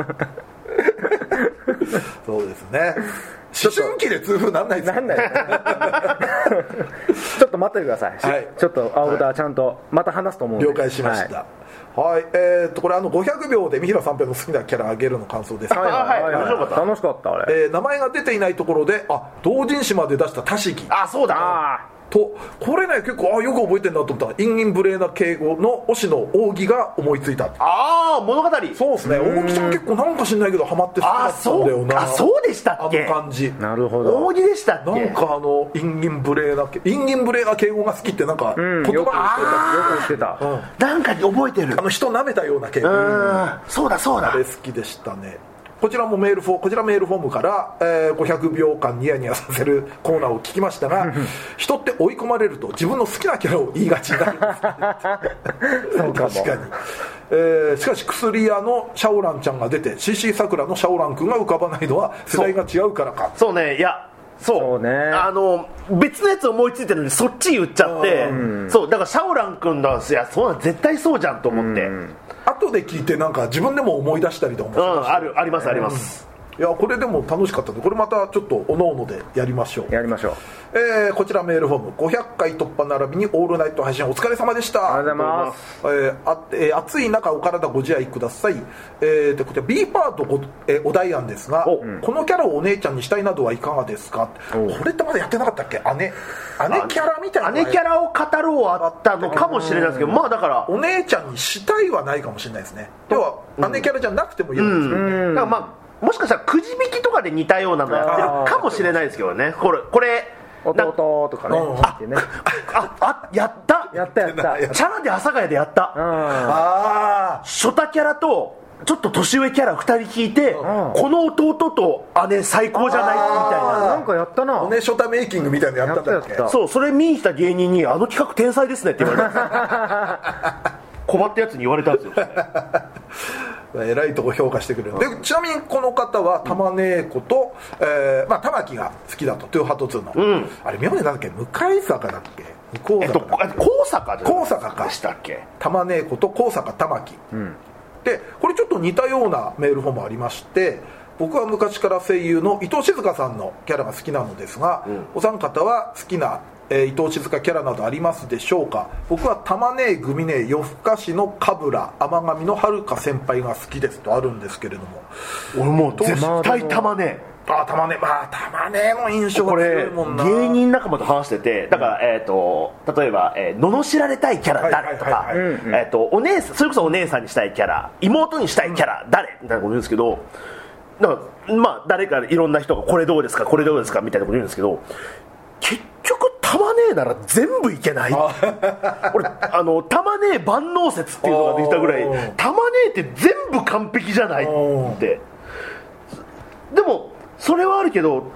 そうですね。思春期で痛風なんないですか。 なんないですね。ちょっと待ってください、はい、ちょっと青豚ちゃんとまた話すと思うんで。 了解しました、はいはい。えー、っとこれあのごひゃくびょうで三平三平の好きなキャラあげるの感想です。 はいはいはい、はい、面白かった。楽しかったあれ、 えー、名前が出ていないところであ同人誌まで出したタシギ。 あ、そうだ。あとこれね結構あよく覚えてるなと思ったらインギンブレーナ敬語の推しの扇が思いついた。 ああ物語。 そうですね。扇さん結構なんか知んないけどハマって好きだったんだよな。 あそうでしたっけ。 あの感じ。 なるほど。 扇でしたっけ。 なんかあのインギンブレーナインギンブレーナ敬語が好きってなんか言葉、 うん、よく言ってた、うん、 なんか覚えてる。 あの人舐めたような敬語。 そうだそうだ。 あれ好きでしたね。こちらもメールフォーこちらメールフォームから、えー、ごひゃくびょうかんニヤニヤさせるコーナーを聞きましたが人って追い込まれると自分の好きなキャラを言いがちになります、ね、そうかも確かに、えー、しかし薬屋のシャオランちゃんが出て シーシー さくらのシャオラン君が浮かばないのは世代が違うからか。 そうね。いやそうそうね。 あの別のやつ思いついてるのにそっち言っちゃって、うん、そうだからシャオラン君のいやそうなん絶対そうじゃんと思って、うん、 後で聞いてなんか自分でも思い出したりとかもしました、 うん、あるありますあります、 うん、いやこれでも楽しかったのでこれまたちょっとおのおのでやりましょうやりましょう。 えー、こちらメールフォームごひゃっかい突破並びにオールナイト配信お疲れ様でした。 ありがとうございます。 えーあえー、暑い中お体ご自愛ください。えー、でこちら B パートご、えー、お題案ですが、うん、このキャラをお姉ちゃんにしたいなどはいかがですか。これってまだやってなかったっけ。姉姉キャラみたいな。 姉キャラを語ろうあったのかもしれないですけど、まあだからお姉ちゃんにしたいはないかもしれないですね。要は姉キャラじゃなくてもいいんですよね、うんうん、 だからまあもしかしたらくじ引きとかで似たようなのやってるかもしれないですけどね。これこれ弟とかね、うん、 あ、ねああやったやったやったチャラで阿佐ヶ谷でやった、うん、あ初太キャラとちょっと年上キャラふたり引いて、うん、この弟と姉最高じゃないみたいな。 なんかやったな。 おねショタメイキングみたいなのやったんだっけ。 そうそれ見に来た芸人にあの企画天才ですねって言われた困ったやつに言われたんですよえらいとこ評価してくれる。でちなみにこの方は玉姉子と、えーまあ、玉木が好きだとトゥーハートツーの、うん、あれ名字なんだっけ向坂だっけ向坂だっけ、 えっと、高坂じゃ高坂かでしたっけ。 玉姉子と高坂玉木、うん、でこれちょっと似たようなメールフォームありまして、僕は昔から声優の伊藤静香さんのキャラが好きなのですが、うん、お三方は好きなえー、伊藤静香キャラなどありますでしょうか。僕は玉ねえ組ねえ夜更かしの神楽天神の遥先輩が好きですとあるんですけれども、 俺もう絶対玉ねえ。 あ玉ねえ、まあ玉ねえの印象が強いもんな。 これ芸人仲間と話してて、だから、えー、と例えば、えー、罵られたいキャラ誰とか、お姉さんそれこそお姉さんにしたいキャラ妹にしたいキャラ誰みたいなこと言うんですけど、だからまあ誰かいろんな人がこれどうですかこれどうですかみたいなこと言うんですけど、結局玉ねえなら全部いけない俺あの玉ねえ万能説っていうのができたぐらい玉ねえって全部完璧じゃないって。でもそれはあるけど玉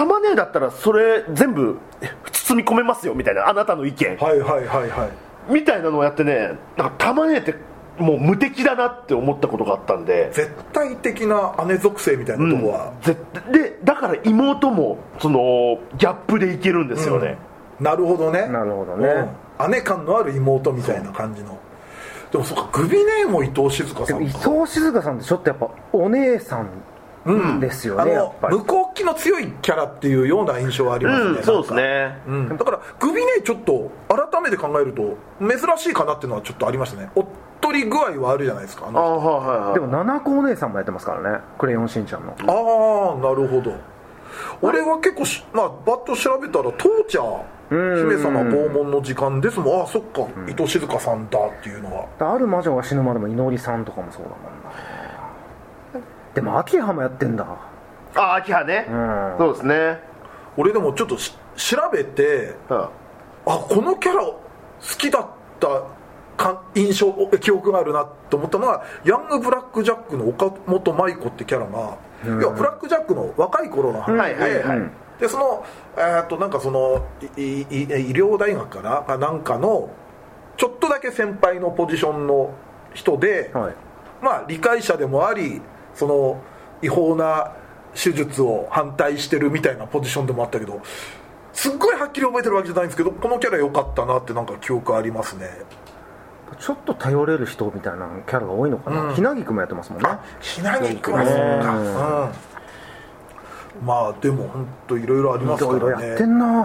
玉ねえだったらそれ全部包み込めますよみたいな、あなたの意見、 はいはいはいはい、 みたいなのをやってね、なんか玉ねえってもう無敵だなって思ったことがあったんで、 絶対的な姉属性みたいなとこは、 うん、でだから妹もそのギャップでいけるんですよね、 うん、なるほどね、 なるほどね、 うん、姉感のある妹みたいな感じの。でもそうか、グビネーも伊藤静香さんか。でも伊藤静香さんってちょっとやっぱお姉さんですよね、うん、やっぱり向こう気の強いキャラっていうような印象はありますね、うん、 そうですね、 うん、だからグビネーちょっと改めて考えると珍しいかなっていうのはちょっとありましたね。おっとり具合はあるじゃないですか。ああ、はいはいはい、 でも七子お姉さんもやってますからね、クレヨンしんちゃんの。 ああ、なるほど。俺は結構し、まあ、バッと調べたらトーチャー姫様拷問の時間ですもん。ああ、そっか、うん、伊藤静香さんだっていうのは。 ある魔女が死ぬまでもいのりさんとかもそうだもんな。でも秋葉もやってんだ。 ああ、秋葉ね、うん、そうですね。 俺でもちょっと調べて、うん、あ、このキャラ好きだったか印象記憶があるなと思ったのが、ヤングブラックジャックの岡本舞子ってキャラが、うん、要はブラックジャックの若い頃の話で、うん、はいはいはい、でそのえー、っとなんかその医療大学かななんかのちょっとだけ先輩のポジションの人で、はい、まあ理解者でもあり、その違法な手術を反対してるみたいなポジションでもあったけど、すっごいはっきり覚えてるわけじゃないんですけど、このキャラ良かったなってなんか記憶ありますね。 ちょっと頼れる人みたいなキャラが多いのかな、うん、ひなぎくもやってますもんね。 ひなぎくはそうか、うん、まあでも本当いろいろありますからね。いろいろやってんな、うん、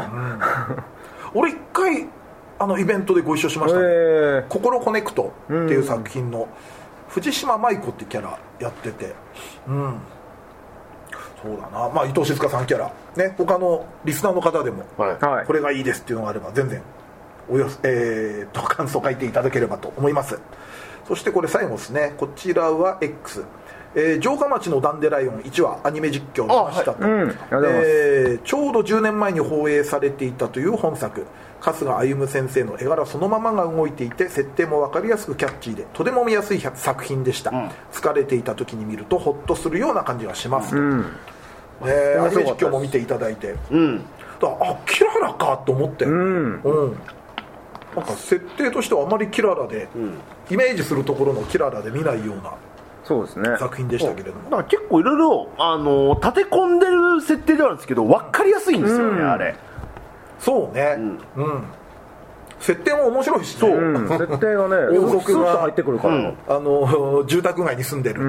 俺一回あのイベントでご一緒しましたね、えー、心コネクトっていう作品の藤島舞子ってキャラやってて、うん、そうだな、まあ伊藤静香さんキャラね、他のリスナーの方でも、はい、これがいいですっていうのがあれば全然およそ、えー、と感想書いていただければと思います。そしてこれ最後ですね、こちらは X、えー、城下町のダンデライオンいちわアニメ実況のしたと、はい、うん、えー、ちょうどじゅうねんまえに放映されていたという本作、春日歩先生の絵柄そのままが動いていて、設定も分かりやすくキャッチーでとても見やすい作品でした、うん、疲れていた時に見るとホッとするような感じがしますと、うん、えー、アニメ実況も見ていただいて、うん、だあ、キララかと思って、うん、うん、なんか設定としてはあまりキララで、うん、イメージするところのキララで見ないようなそうですね作品でしたけれども、 だから結構いろいろあの立て込んでる設定ではあるんですけど分かりやすいんですよね、うん、あれ。 そうね、うん、うん、設定も面白いしね、そう、 うん、設定がね王族が入ってくるから、うん、 あの住宅街に住んでる、うん、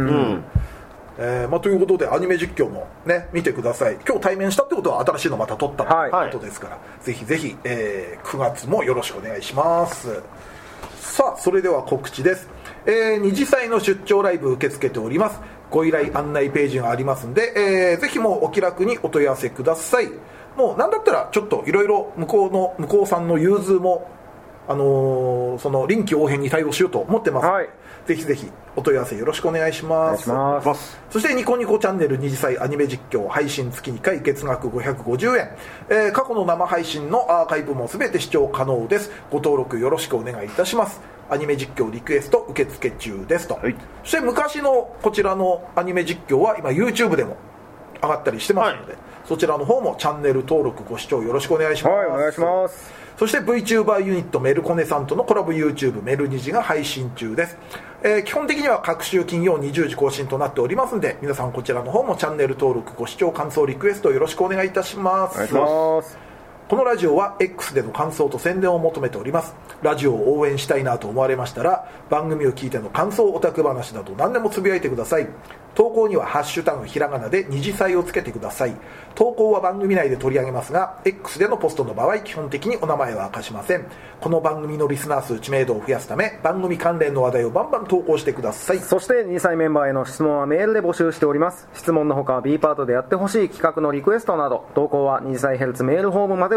えーまあ、ということでアニメ実況もね見てください。今日対面したってことは新しいのまた撮ったということですから、はい、ぜひぜひ、えー、くがつもよろしくお願いします。さあそれでは告知です。えー、二次祭の出張ライブ受け付けております。ご依頼案内ページがありますんで、えー、ぜひもうお気楽にお問い合わせください。もうなんだったらちょっといろいろ向こうの向こうさんの融通も、あのー、その臨機応変に対応しようと思ってます、はい、ぜひぜひお問い合わせよろしくお願いします。 お願いします。 そしてニコニコチャンネル二次祭アニメ実況配信月にかい月額ごひゃくごじゅうえん、えー、過去の生配信のアーカイブも全て視聴可能です。ご登録よろしくお願いいたします。アニメ実況リクエスト受付中ですと、はい、そして昔のこちらのアニメ実況は今 YouTube でも上がったりしてますので、はい、そちらの方もチャンネル登録ご視聴よろしくお願いします。 はい、お願いします。 そして VTuber ユニットメルコネさんとのコラボ YouTube メルニジが配信中です、えー、基本的には各週金曜にじゅうじ更新となっておりますので、皆さんこちらの方もチャンネル登録ご視聴感想リクエストよろしくお願いいたします。 お願いします。 このラジオは X での感想と宣伝を求めております。ラジオを応援したいなと思われましたら、番組を聞いての感想、オタク話など何でもつぶやいてください。投稿にはハッシュタグひらがなで二次祭をつけてください。投稿は番組内で取り上げますが、 X でのポストの場合基本的にお名前は明かしません。この番組のリスナー数知名度を増やすため、番組関連の話題をバンバン投稿してください。 そして二次祭メンバーへの質問はメールで募集しております。質問のほか B パートでやってほしい企画のリクエストなど、投稿は二次祭ヘルツメールフォームまで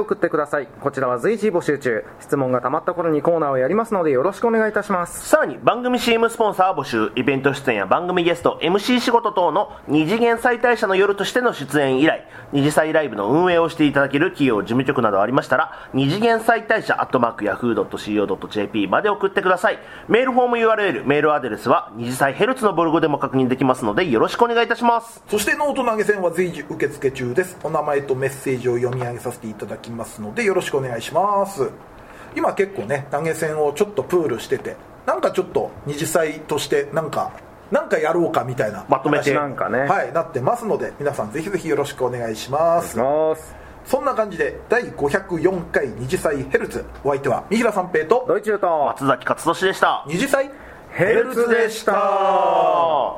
送ってください。こちらは随時募集中。質問がたまった頃にコーナーをやりますのでよろしくお願いいたします。 さらに番組 シーエム スポンサー募集、イベント出演や番組ゲスト エムシー 仕事等の二次元再大社の夜としての出演以来、二次祭ライブの運営をしていただける企業事務局などありましたら、二次元再大社アットマークヤフードットシーオードットジェーピー まで送ってください。メールフォーム ユーアールエル、メールアドレスは二次祭ヘルツのブログでも確認できますのでよろしくお願いいたします。 そしてノート投げ銭は随時受付中です。お名前とメッセージを読み上げさせていただきますのでよろしくお願いします。今結構ね投げ銭をちょっとプールしてて、なんかちょっと二次祭としてなんかなんかやろうかみたいなまとめてなんかね、 はい、なってますので皆さんぜひぜひよろしくお願いします。そんな感じでだいごひゃくよんかい二次祭ヘルツ、お相手は三平三平とドイチューと松崎勝利でした。 二次祭ヘルツでした。 はい、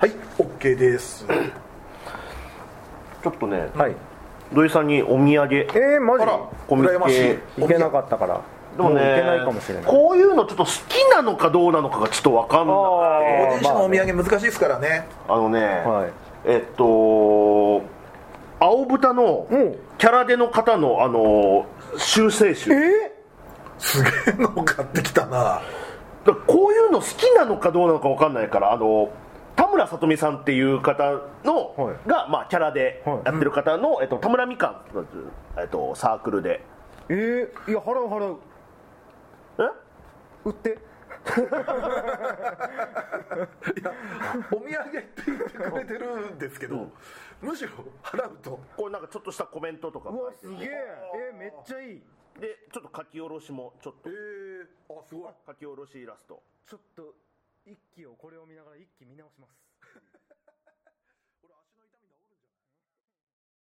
OK です。 ちょっとね、 はい、 土井さんにお土産、えー、マジコミケ行けなかったからでもね、 もう行けないかもしれない。 こういうのちょっと好きなのかどうなのかがちょっと分かんなくて、 個人種のお土産難しいですからね。 あのね、 はい、 えっと青豚のキャラデの方のあの修正集、 えー、すげえの買ってきたな。 だこういうの好きなのかどうなのか分かんないから、あの田村さとみさんっていう方の、はい、が、まあ、キャラでやってる方の、はい、えっと、田村みかん、えっと、サークルで。 えー、いや払う払う。 え売っていやお土産って言ってくれてるんですけど、うん、むしろ払うとこれなんかちょっとしたコメントとか。 うわすげえ、えー、めっちゃいい。 でちょっと書き下ろしもちょっと、 えー、あすごい書き下ろしイラスト。 ちょっと一期をこれを見ながら一期見直します